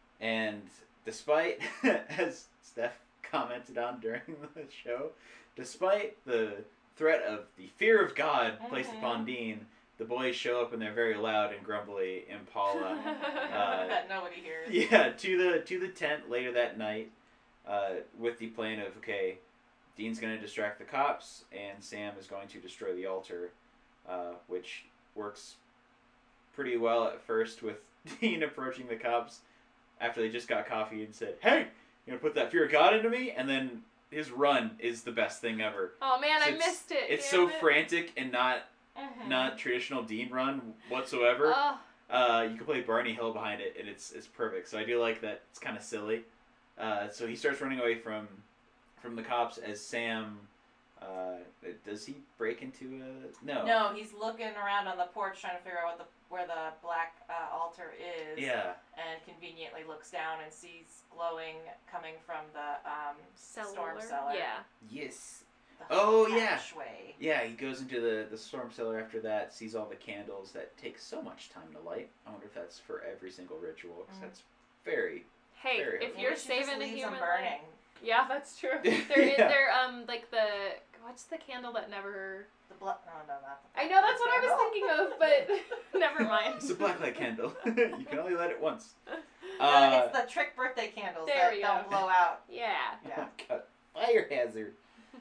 And despite, as Steph commented on during the show, despite the threat of the fear of God placed Mhm. upon Dean, the boys show up in their very loud and grumbly Impala. Uh, that nobody hears. Yeah, to the to the tent later that night, uh, with the plan of okay, Dean's going to distract the cops and Sam is going to destroy the altar, uh, which works pretty well at first with Dean approaching the cops after they just got coffee and said, "Hey, you gonna put that fear of God into me?" And then his run is the best thing ever. Oh man, So I it's- missed it. It's damn so it. frantic and not Mhm. not traditional Dean run whatsoever. Oh, Uh, you can play Barney Hill behind it, and it's it's perfect. So I do like that. It's kind of silly. Uh, so he starts running away from from the cops as Sam. Uh, does he break into a no? No, he's looking around on the porch trying to figure out what the where the black uh, altar is. Yeah. And conveniently looks down and sees glowing coming from the um, storm cellular. cellar. Yeah. Yes. The Oh, yeah. hatchway. Yeah. He goes into the the storm cellar after that. Sees all the candles that take so much time to light. I wonder if that's for every single ritual because Mm. that's very. Hey, Very if helpful. you're Maybe she just saving a leaves human them burning. life. Yeah, that's true. They're Yeah. they're um like the what's the candle that never. The blood. No, no, not the I know that's black what I was candle. thinking of, but never mind. It's a blacklight candle. You can only light it once. No, Uh, it's the trick birthday candles there that we don't go. blow out. Yeah. Yeah. God, fire hazard.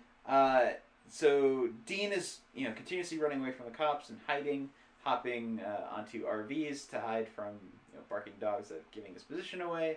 Uh, so Dean is, you know, continuously running away from the cops and hiding, hopping uh, onto R Vs to hide from, you know, barking dogs that are giving his position away.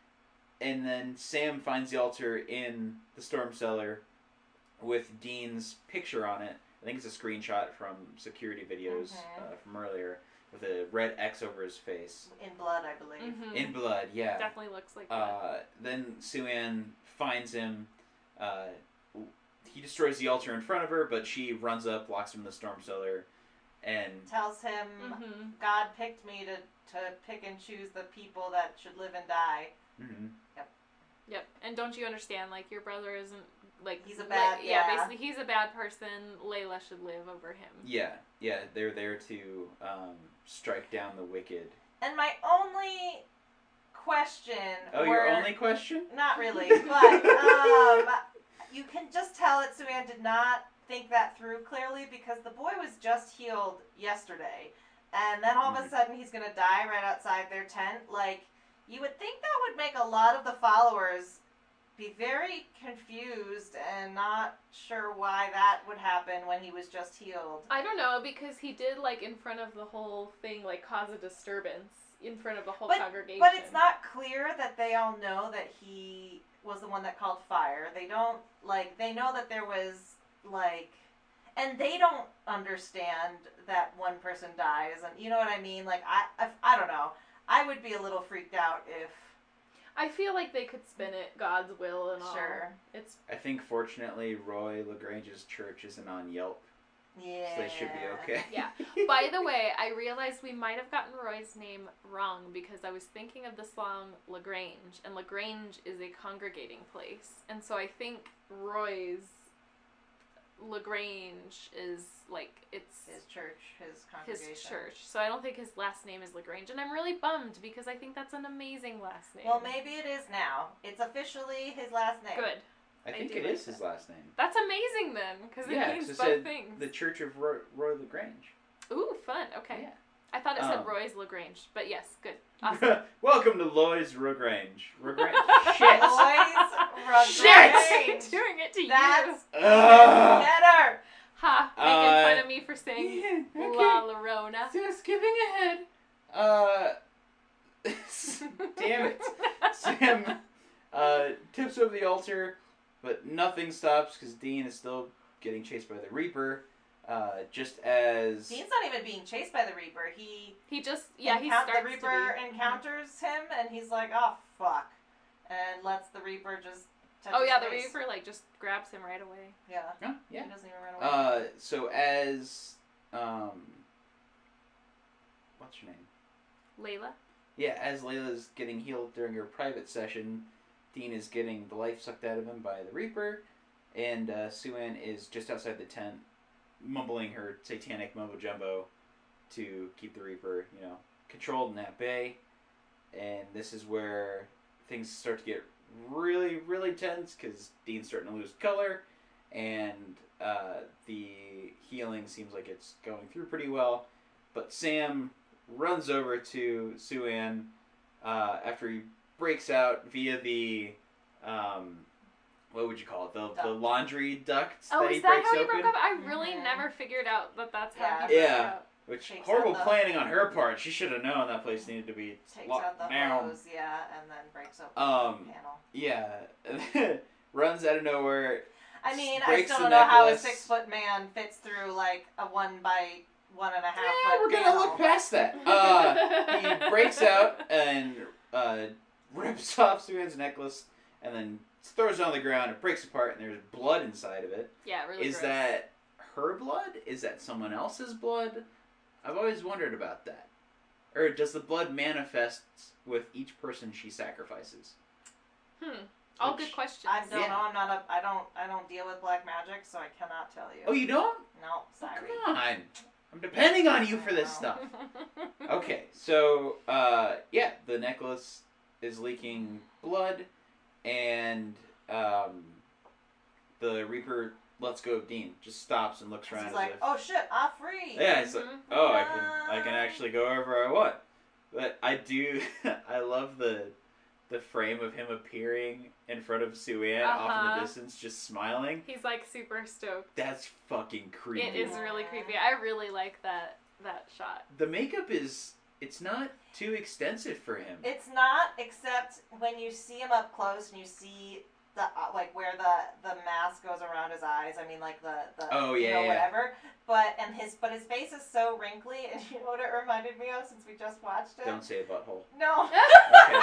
And then Sam finds the altar in the storm cellar with Dean's picture on it. I think it's a screenshot from security videos Mhm. uh, from earlier with a red X over his face. In blood, I believe. Mhm. In blood, yeah. Definitely looks like that. Uh, then Sue Ann finds him. Uh, he destroys the altar in front of her, but she runs up, locks him in the storm cellar, and Tells him Mm-hmm. God picked me to, to pick and choose the people that should live and die. mhm. Yep. And don't you understand? Like your brother isn't like He's a bad- Lay- yeah, yeah. basically he's a bad person. Layla should live over him. yeah, yeah, they're there to um, strike down the wicked. And my only question. Oh, where, your only question? Not really, but um, you can just tell that Sue-Ann did not think that through clearly because the boy was just healed yesterday, and then all of a sudden he's gonna die right outside their tent. Like, you would think that would make a lot of the followers be very confused and not sure why that would happen when he was just healed. I don't know, because he did, like, in front of the whole thing, like, cause a disturbance in front of the whole But, congregation. but it's not clear that they all know that he was the one that called fire. They don't, like, they know that there was, like, and they don't understand that one person dies, and you know what I mean? Like, I, I, I don't know. I would be a little freaked out if... I feel like they could spin it God's will and all. Sure. It's I think, fortunately, Roy LaGrange's church isn't on Yelp, Yeah. so they should be okay. Yeah. By the way, I realized we might have gotten Roy's name wrong because I was thinking of the song LaGrange, and LaGrange is a congregating place. And so I think Roy's LaGrange is like, it's His church, his congregation. his church. So I don't think his last name is LaGrange. And I'm really bummed because I think that's an amazing last name. Well, maybe it is now. It's officially his last name. Good. I I think do it like is his that. last name. That's amazing then, because it Yeah, means 'cause it both said things. The Church of Roy, Roy LaGrange. Ooh, fun. Okay. Yeah. I thought it said Um, Roy's LaGrange, but yes, good. Awesome. Welcome to Loy's LaGrange. LaGrange. Shit. Loy's Shit! LaGrange. Doing it to That's you. Ugh. better. Ha! Making Uh, fun of me for saying Yeah, La Llorona. So skipping ahead. Uh, damn it. Sam uh, tips over the altar, but nothing stops because Dean is still getting chased by the Reaper. Uh, just as Dean's not even being chased by the Reaper. He He just, yeah, he encount- starts the Reaper to be. encounters him, and he's like, "Oh fuck," and lets the Reaper just. Touch Oh his yeah, the face. Reaper like just grabs him right away. Yeah. oh, yeah. He doesn't even run away. Uh, so as um, what's her name? Layla. Yeah, as Layla's getting healed during her private session, Dean is getting the life sucked out of him by the Reaper, and uh, Sue-Ann is just outside the tent, mumbling her satanic mumbo jumbo to keep the Reaper, you know, controlled and at bay. And this is where things start to get really, really tense because Dean's starting to lose color, and uh, the healing seems like it's going through pretty well. But Sam runs over to Sue-Ann uh, after he breaks out via the, um, what would you call it, the, the Duct. laundry ducts Oh, that he is that breaks how he open. broke up? I really Mhm. never figured out that that's how Yeah. he broke Yeah. up. Which, Takes horrible out the- planning on her part. She should have known that place needed to be Takes locked out the down. hose, yeah, and then breaks open Um, the panel. Yeah. Runs out of nowhere. I mean, I breaks still the don't know how a necklace. six foot man fits through like a one by one and a half Yeah, foot we're gonna panel. look past that. Uh, he breaks out and uh, rips off Sue-Ann's necklace and then throws it on the ground. It breaks apart and there's blood inside of it. Yeah, really. Is gross. that her blood? Is that someone else's blood? I've always wondered about that. Or does the blood manifest with each person she sacrifices? Hmm. All Which- good questions. I don't Yeah. know. I'm not a. I don't. I don't deal with black magic, so I cannot tell you. Oh, you don't? No, Oh, sorry. come on. I'm depending on you for this I stuff. Okay, so, uh, yeah, the necklace is leaking blood, and um, the Reaper lets go of Dean. Just stops and looks around He's as like, if... oh shit, I'm free. Yeah, it's like, Mhm. oh, I can, I can actually go wherever I want. But I do, I love the the frame of him appearing in front of Sue-Ann off in Uh-huh. the distance, just smiling. He's like super stoked. That's fucking creepy. It is really creepy. I really like that that shot. The makeup is, it's not too extensive for him. It's not, except when you see him up close and you see the uh, like where the the mask goes around his eyes. I mean, like the the Oh, you yeah, know, yeah. whatever. But and his but his face is so wrinkly, and you know what it reminded me of since we just watched it. Don't say a butthole. No. Okay.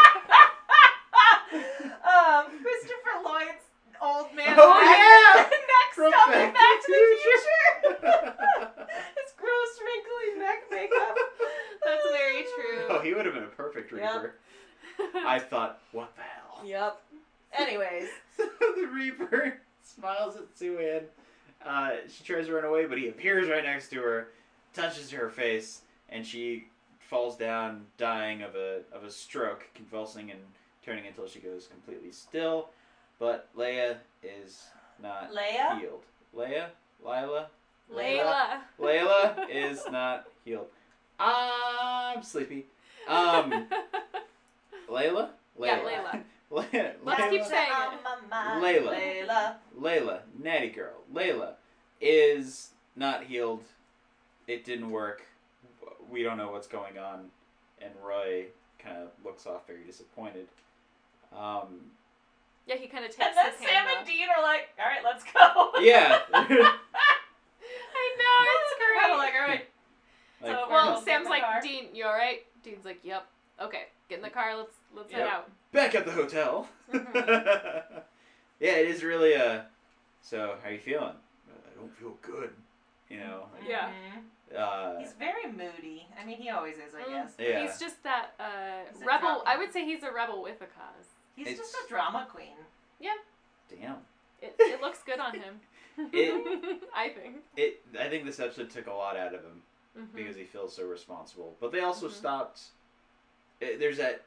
um, Christopher Lloyd's old man. Oh, neck, yeah! neck From stuff Back in Back to to the the Future. His gross wrinkly neck makeup. That's very true. Oh, he would have been a perfect Yep. Reaper. I thought, what the hell? Yep. Anyways. So the Reaper smiles at Sue-Ann. Uh, she tries to run away, but he appears right next to her, touches her face, and she falls down, dying of a of a stroke, convulsing and turning until she goes completely still. But Leia is not Leia? healed. Leia? Lila? Layla. Layla is not healed. I'm sleepy. Um, Layla? Yeah, Layla. Layla. Layla. Let's keep saying On it. my mind, Layla. Layla. Layla, natty girl, Layla, is not healed. It didn't work. We don't know what's going on. And Roy kind of looks off very disappointed. Um, Yeah, he kind of takes And then his Sam hand and off. Dean are like, all right, let's go. yeah. I know, it's great. Kind of like, all right. Like, So, Well, Get in Sam's the like, car. Dean, you alright? Dean's like, yep. Okay, get in the car. Let's let's head Yep. out. back at the hotel. Mhm. Yeah, it is really a. So, how you feeling? I don't feel good. You know. like, Yeah. Mhm. Uh, He's very moody. I mean, he always is, I Mm, guess. Yeah. He's just that uh, He's a rebel. drama. I would say he's a rebel with a cause. He's It's- just a drama queen. damn. It, it looks good on him. It- I think. It. I think this episode took a lot out of him Mhm. because he feels so responsible. But they also Mhm. stopped. eh, There's that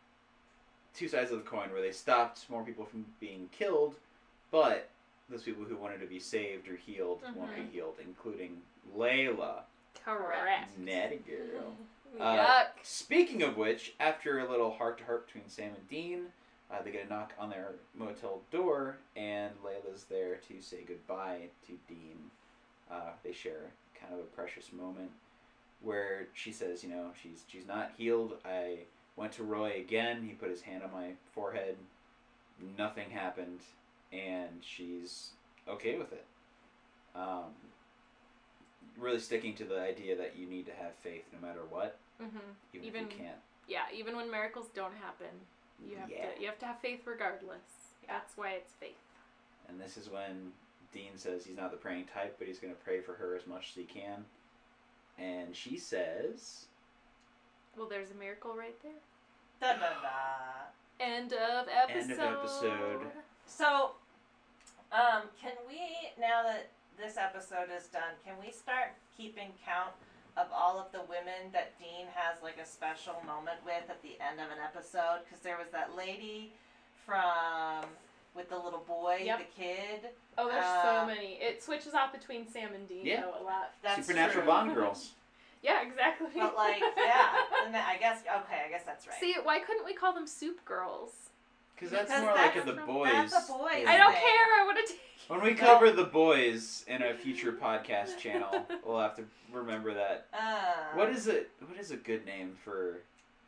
two sides of the coin where they stopped more people from being killed, but those people who wanted to be saved or healed won't be Mhm. healed, including Layla, Correct. natty girl. Uh, Yuck. Speaking of which, after a little heart-to-heart between Sam and Dean, uh, they get a knock on their motel door, and Layla's there to say goodbye to Dean. Uh, they share kind of a precious moment where she says, you know, she's she's not healed. I went to Roy again. He put his hand on my forehead. Nothing happened, and she's okay with it. Um, really sticking to the idea that you need to have faith no matter what, Mhm. even, Even if you can't. yeah, even when miracles don't happen, you have Yeah. to you have to have faith regardless. Yeah. That's why it's faith. And this is when Dean says he's not the praying type, but he's going to pray for her as much as he can. And she says, Well, there's a miracle right there. Da da da. End of episode. End of episode. So, um, can we, now that this episode is done, can we start keeping count of all of the women that Dean has like a special moment with at the end of an episode? Because there was that lady from with the little boy, Yep. the kid. Oh, there's Uh, so many. It switches off between Sam and Dean Yeah. though a lot. That's Supernatural true. Bond Girls. Yeah, exactly. But like, yeah, and then I guess okay, I guess that's right. See, why couldn't we call them Soup Girls? Because that's Because more that's like a The from- Boys. that's a boys thing. I don't thing. care. I want to take. When we cover The Boys in a future podcast channel, we'll have to remember that. Uh, What is it? What is a good name for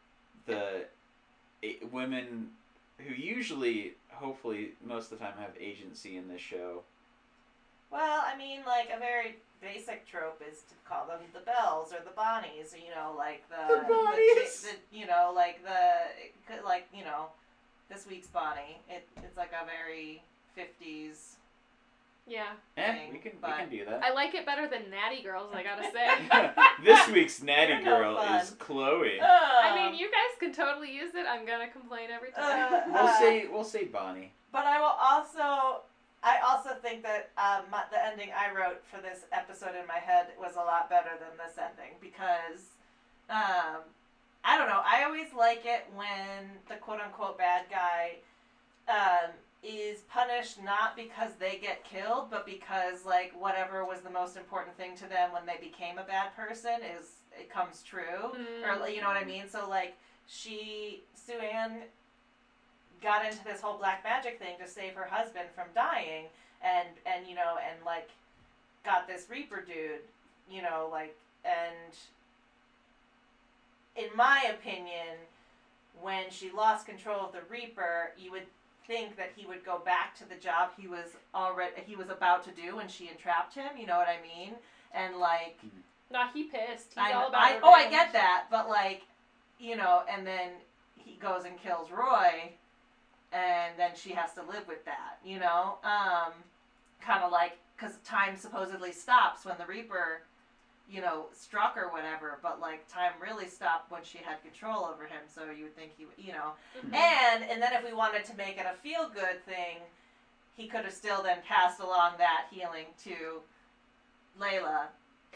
the a, women who usually, hopefully, most of the time have agency in this show? Well, I mean, like a very basic trope is to call them the Bells or the Bonnies, or, you know, like the, The Bonnies. the, the you know, like the it could- like you know, this week's Bonnie. It it's like a very fifties. Yeah, Eh, Thing, we can we but- can do that. I like it better than Natty Girls. I gotta say. This week's natty You're no girl fun. is Chloe. I mean, you guys can totally use it. I'm gonna complain every time. Uh, We'll say we'll say Bonnie. But I will also, I also think that um, my, the ending I wrote for this episode in my head was a lot better than this ending because, um, I don't know. I always like it when the quote unquote bad guy um, is punished not because they get killed, but because like whatever was the most important thing to them when they became a bad person is it comes true, Mm. or you know what I mean. So like she, Sue Ann got into this whole black magic thing to save her husband from dying, and and you know and like got this Reaper dude, you know, like, and in my opinion, when she lost control of the Reaper, you would think that he would go back to the job he was already he was about to do when she entrapped him. You know what I mean? And like, Nah, he pissed. He's I, all about I oh I revenge. get that, but like, you know, and then he goes and kills Roy, and then she has to live with that. You know, um, kind of like because time supposedly stops when the Reaper, you know, struck or whatever, but like time really stopped when she had control over him. So you would think he, would, you know, Mhm. and and then if we wanted to make it a feel good thing, he could have still then passed along that healing to Layla.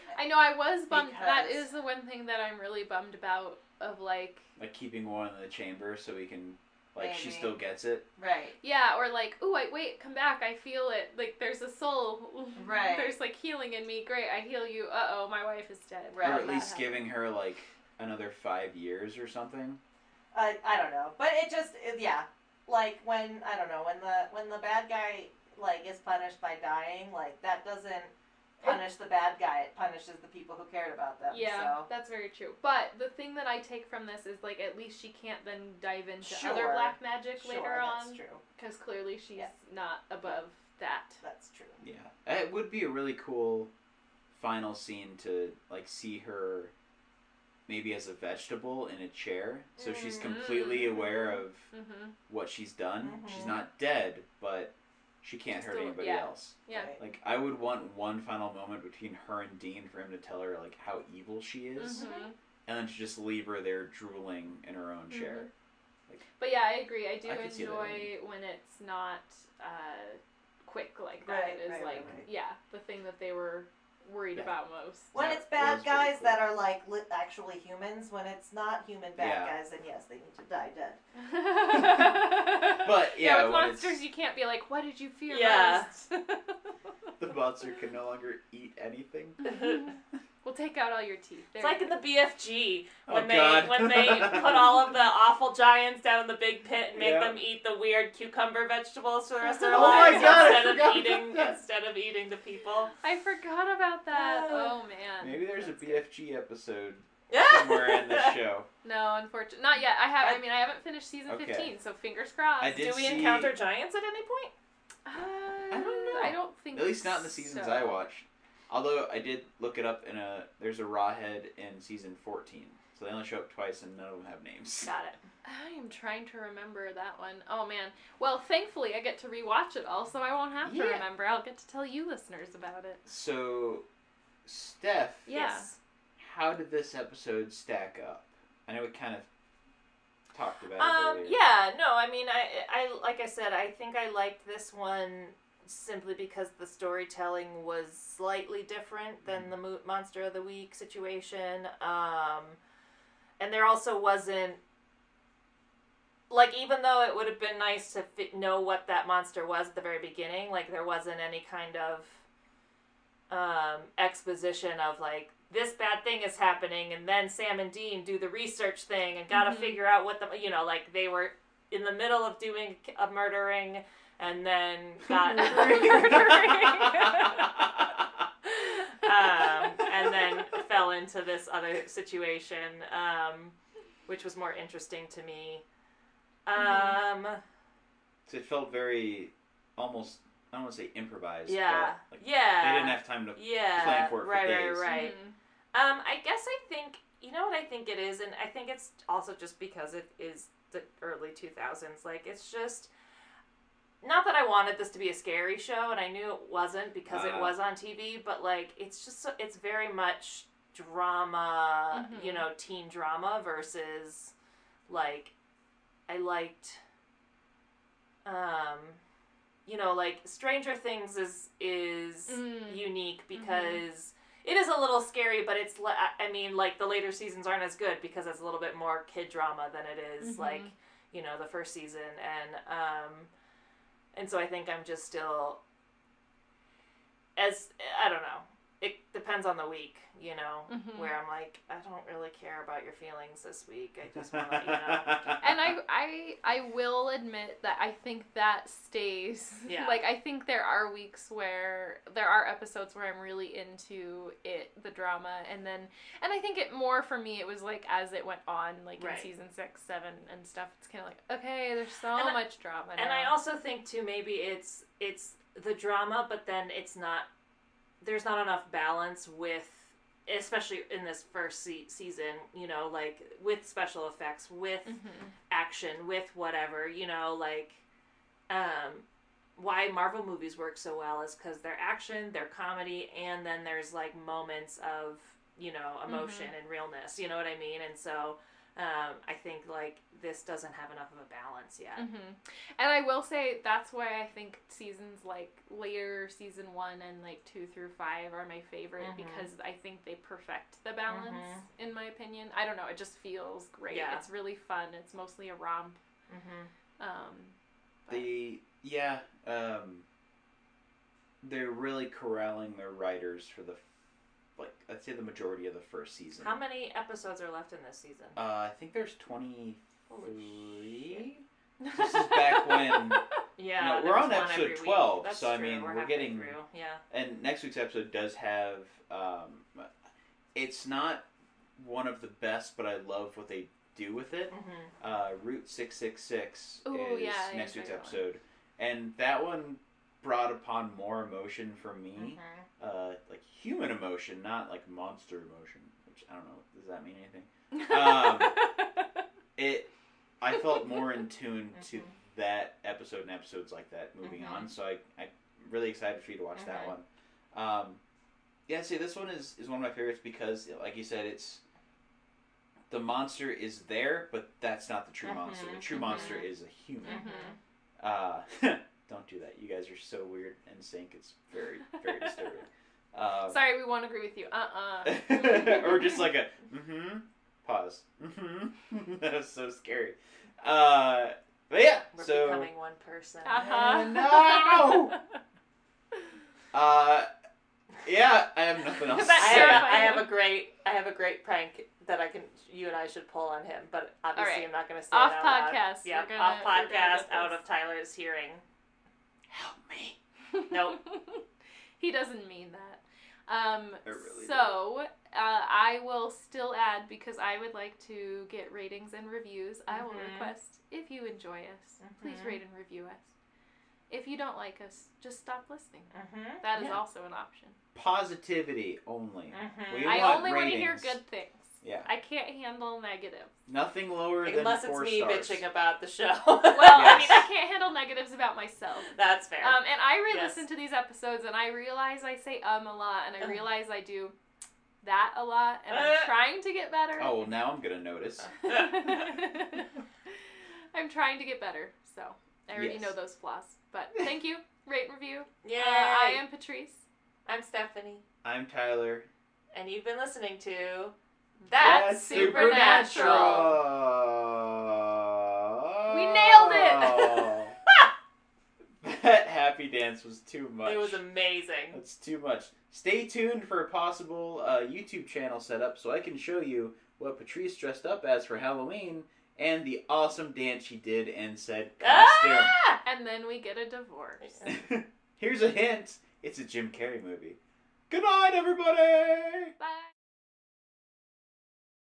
I know I was bummed. That Because- is the one thing that I'm really bummed about. Of like, Like keeping one in the chamber so we can, like, she Maybe. still gets it. Right. yeah, or like, oh, wait, wait, come back. I feel it. Like, there's a soul. Right. There's like healing in me. Great, I heal you. Uh oh, my wife is dead. Right. Or How'd at that least happen? giving her, like, another five years or something. I I don't know, but it just it, yeah, like when I don't know when the when the bad guy like is punished by dying, like that doesn't punish the bad guy. It punishes the people who cared about them. Yeah, So. that's very true. But the thing that I take from this is like at least she can't then dive into Sure. other black magic Sure, later that's on, true. because clearly she's Yeah. not above that. That's true. Yeah. It would be a really cool final scene to, like, see her maybe as a vegetable in a chair. So she's Mm. completely aware of Mm-hmm. what she's done. Mhm. She's not dead, but she can't She's hurt still- anybody yeah. else. Yeah. Right. Like, I would want one final moment between her and Dean for him to tell her, like, how evil she is, Mm-hmm. and then to just leave her there drooling in her own chair. But yeah, I agree. I do I could see that enjoy when it's not uh, quick like that. Right, It is right, like, right, right. yeah, the thing that they were worried Yeah. about most. When That it's bad was very guys cool. that are like li- actually humans, when it's not human bad Yeah. guys, then yes, they need to die dead. But, yeah, yeah, with when monsters, it's- you can't be like, what did you fear Yeah. most? The monster can no longer eat anything. We'll take out all your teeth. There It's like you in the B F G when Oh, they God. when they put all of the awful giants down in the big pit and make Yeah. them eat the weird cucumber vegetables for the rest of their Oh my lives God, I instead of forgot eating about that. instead of eating the people. I forgot about that. Uh, Oh man. Maybe there's a That's B F G episode Yeah. somewhere in this show. No, unfortunately, not yet. I have. I I- mean, I haven't finished season Okay. fifteen, so fingers crossed. I did Do we see- encounter giants at any point? Uh, I don't know. I don't think. At least not in the seasons so. I watched. Although I did look it up in a there's a Rawhead in season fourteen, so they only show up twice and none of them have names. Got it. I am trying to remember that one. Oh man. Well, thankfully I get to rewatch it all, so I won't have to Yeah. remember. I'll get to tell you listeners about it. So, Steph, Yeah. Yes. how did this episode stack up? I know we kind of talked about it Um. earlier. Yeah. No. I mean, I. I. Like I said, I think I liked this one simply because the storytelling was slightly different than the mo- Monster of the Week situation. Um, and there also wasn't. Like, even though it would have been nice to fi- know what that monster was at the very beginning, like, there wasn't any kind of um, exposition of, like, this bad thing is happening, and then Sam and Dean do the research thing and gotta Mhm. figure out what the, you know, like, they were in the middle of doing a murdering and then got um, and then fell into this other situation, um, which was more interesting to me. Um, So it felt very, almost, I don't want to say improvised. yeah, But, like, yeah. They didn't have time to yeah, plan for it for right, days. right, right. Mhm. Um, I guess I think, you know what I think it is, and I think it's also just because it is the early two thousands. Like, it's just, not that I wanted this to be a scary show, and I knew it wasn't because it Ah. was on T V, but, like, it's just, so, it's very much drama, Mhm. you know, teen drama versus, like, I liked, um, you know, like, Stranger Things is, is Mm. unique because it is a little scary, but it's, le- I mean, like, the later seasons aren't as good because it's a little bit more kid drama than it is, Mhm. like, you know, the first season, and, um, and so I think I'm just still, as, I don't know, it depends on the week, you know, Mhm. where I'm like, I don't really care about your feelings this week, I just want to, you know. And I, I, I will admit that I think that stays. Yeah. Like, I think there are weeks where there are episodes where I'm really into it, the drama, and then, and I think it more for me, it was like as it went on, like Right. in season six, seven, and stuff. It's kind of like, okay, there's so And I- much drama. And now. I also think too, maybe it's it's the drama, but then it's not. There's not enough balance with, especially in this first se- season. You know, like with special effects, with Mhm. action, with whatever. You know, like um, why Marvel movies work so well is because they're action, they're comedy, and then there's like moments of, you know, emotion and realness. You know what I mean? And so Um, I think like this doesn't have enough of a balance yet. Mm-hmm. And I will say that's why I think seasons like later season one and like two through five are my favorite Mhm. because I think they perfect the balance. Mhm. In my opinion, I don't know. It just feels great. Yeah. It's really fun. It's mostly a romp. Mm-hmm. Um, The yeah, um, they're really corralling their writers for the like I'd say the majority of the first season. How many episodes are left in this season? Uh, I think there's twenty Holy three. This is back when, Yeah, you know, we're on there's one episode every week. twelve, That's so I true. mean, we're, we're halfway getting- through. Yeah. and next week's episode does have. Um, it's not one of the best, but I love what they do with it. Mm-hmm. Uh, Route six six six Ooh, is yeah, I next week's enjoyed that one. episode, and that one brought upon more emotion for me. Mm-hmm. Uh, like human emotion, not like monster emotion. Which I don't know. Does that mean anything? Um, It, I felt more in tune to Mhm. that episode and episodes like that moving Mhm. on. So I, I'm really excited for you to watch that Mhm. one. Um, yeah, see, this one is, is one of my favorites because, like you said, it's the monster is there, but that's not the true monster. The Mhm. true Mhm. monster is a human. Mhm. Uh, don't do that. You guys are so weird and sync. It's very, very disturbing. Um, Sorry, we won't agree with you. Uh-uh. or just like a mm-hmm pause. Mm-hmm. That was so scary. Uh, but yeah, We're so becoming one person. Uh-huh. No! uh, yeah, I have nothing else to That's I say. have, terrifying. I have a great I have a great prank that I can you and I should pull on him, but obviously All right. I'm not going to say Off it out loud. podcast. Yeah, We're gonna- off we're gonna podcast, get out this. of Tyler's hearing. Help me. Nope. He doesn't mean that. Um, I really so, uh, I will still add, because I would like to get ratings and reviews, I will Mhm. request, if you enjoy us, please Mhm. rate and review us. If you don't like us, just stop listening. Mm-hmm. That is Yeah. also an option. Positivity only. Mhm. We I want only want to hear ratings. good things. Yeah. I can't handle negatives. Nothing lower than Unless it's four me stars. bitching about the show. Well, I mean, Yes. I can't handle negatives about myself. That's fair. Um, and I re-listen Yes. to these episodes, and I realize I say um a lot, and I Uh. realize I do that a lot, and Uh. I'm trying to get better. Oh, well, now I'm gonna notice. I'm trying to get better, so I already Yes. know those flaws. But thank you. Rate and review. Yay! Uh, I am Patrice. I'm Stephanie, I'm Tyler. and you've been listening to That's, Supernatural. Supernatural. We nailed it! That happy dance was too much. It was amazing. That's too much. Stay tuned for a possible uh, YouTube channel setup so I can show you what Patrice dressed up as for Halloween and the awesome dance she did and said costume. Ah! And then we get a divorce. Here's a hint. It's a Jim Carrey movie. Good night, everybody! Bye.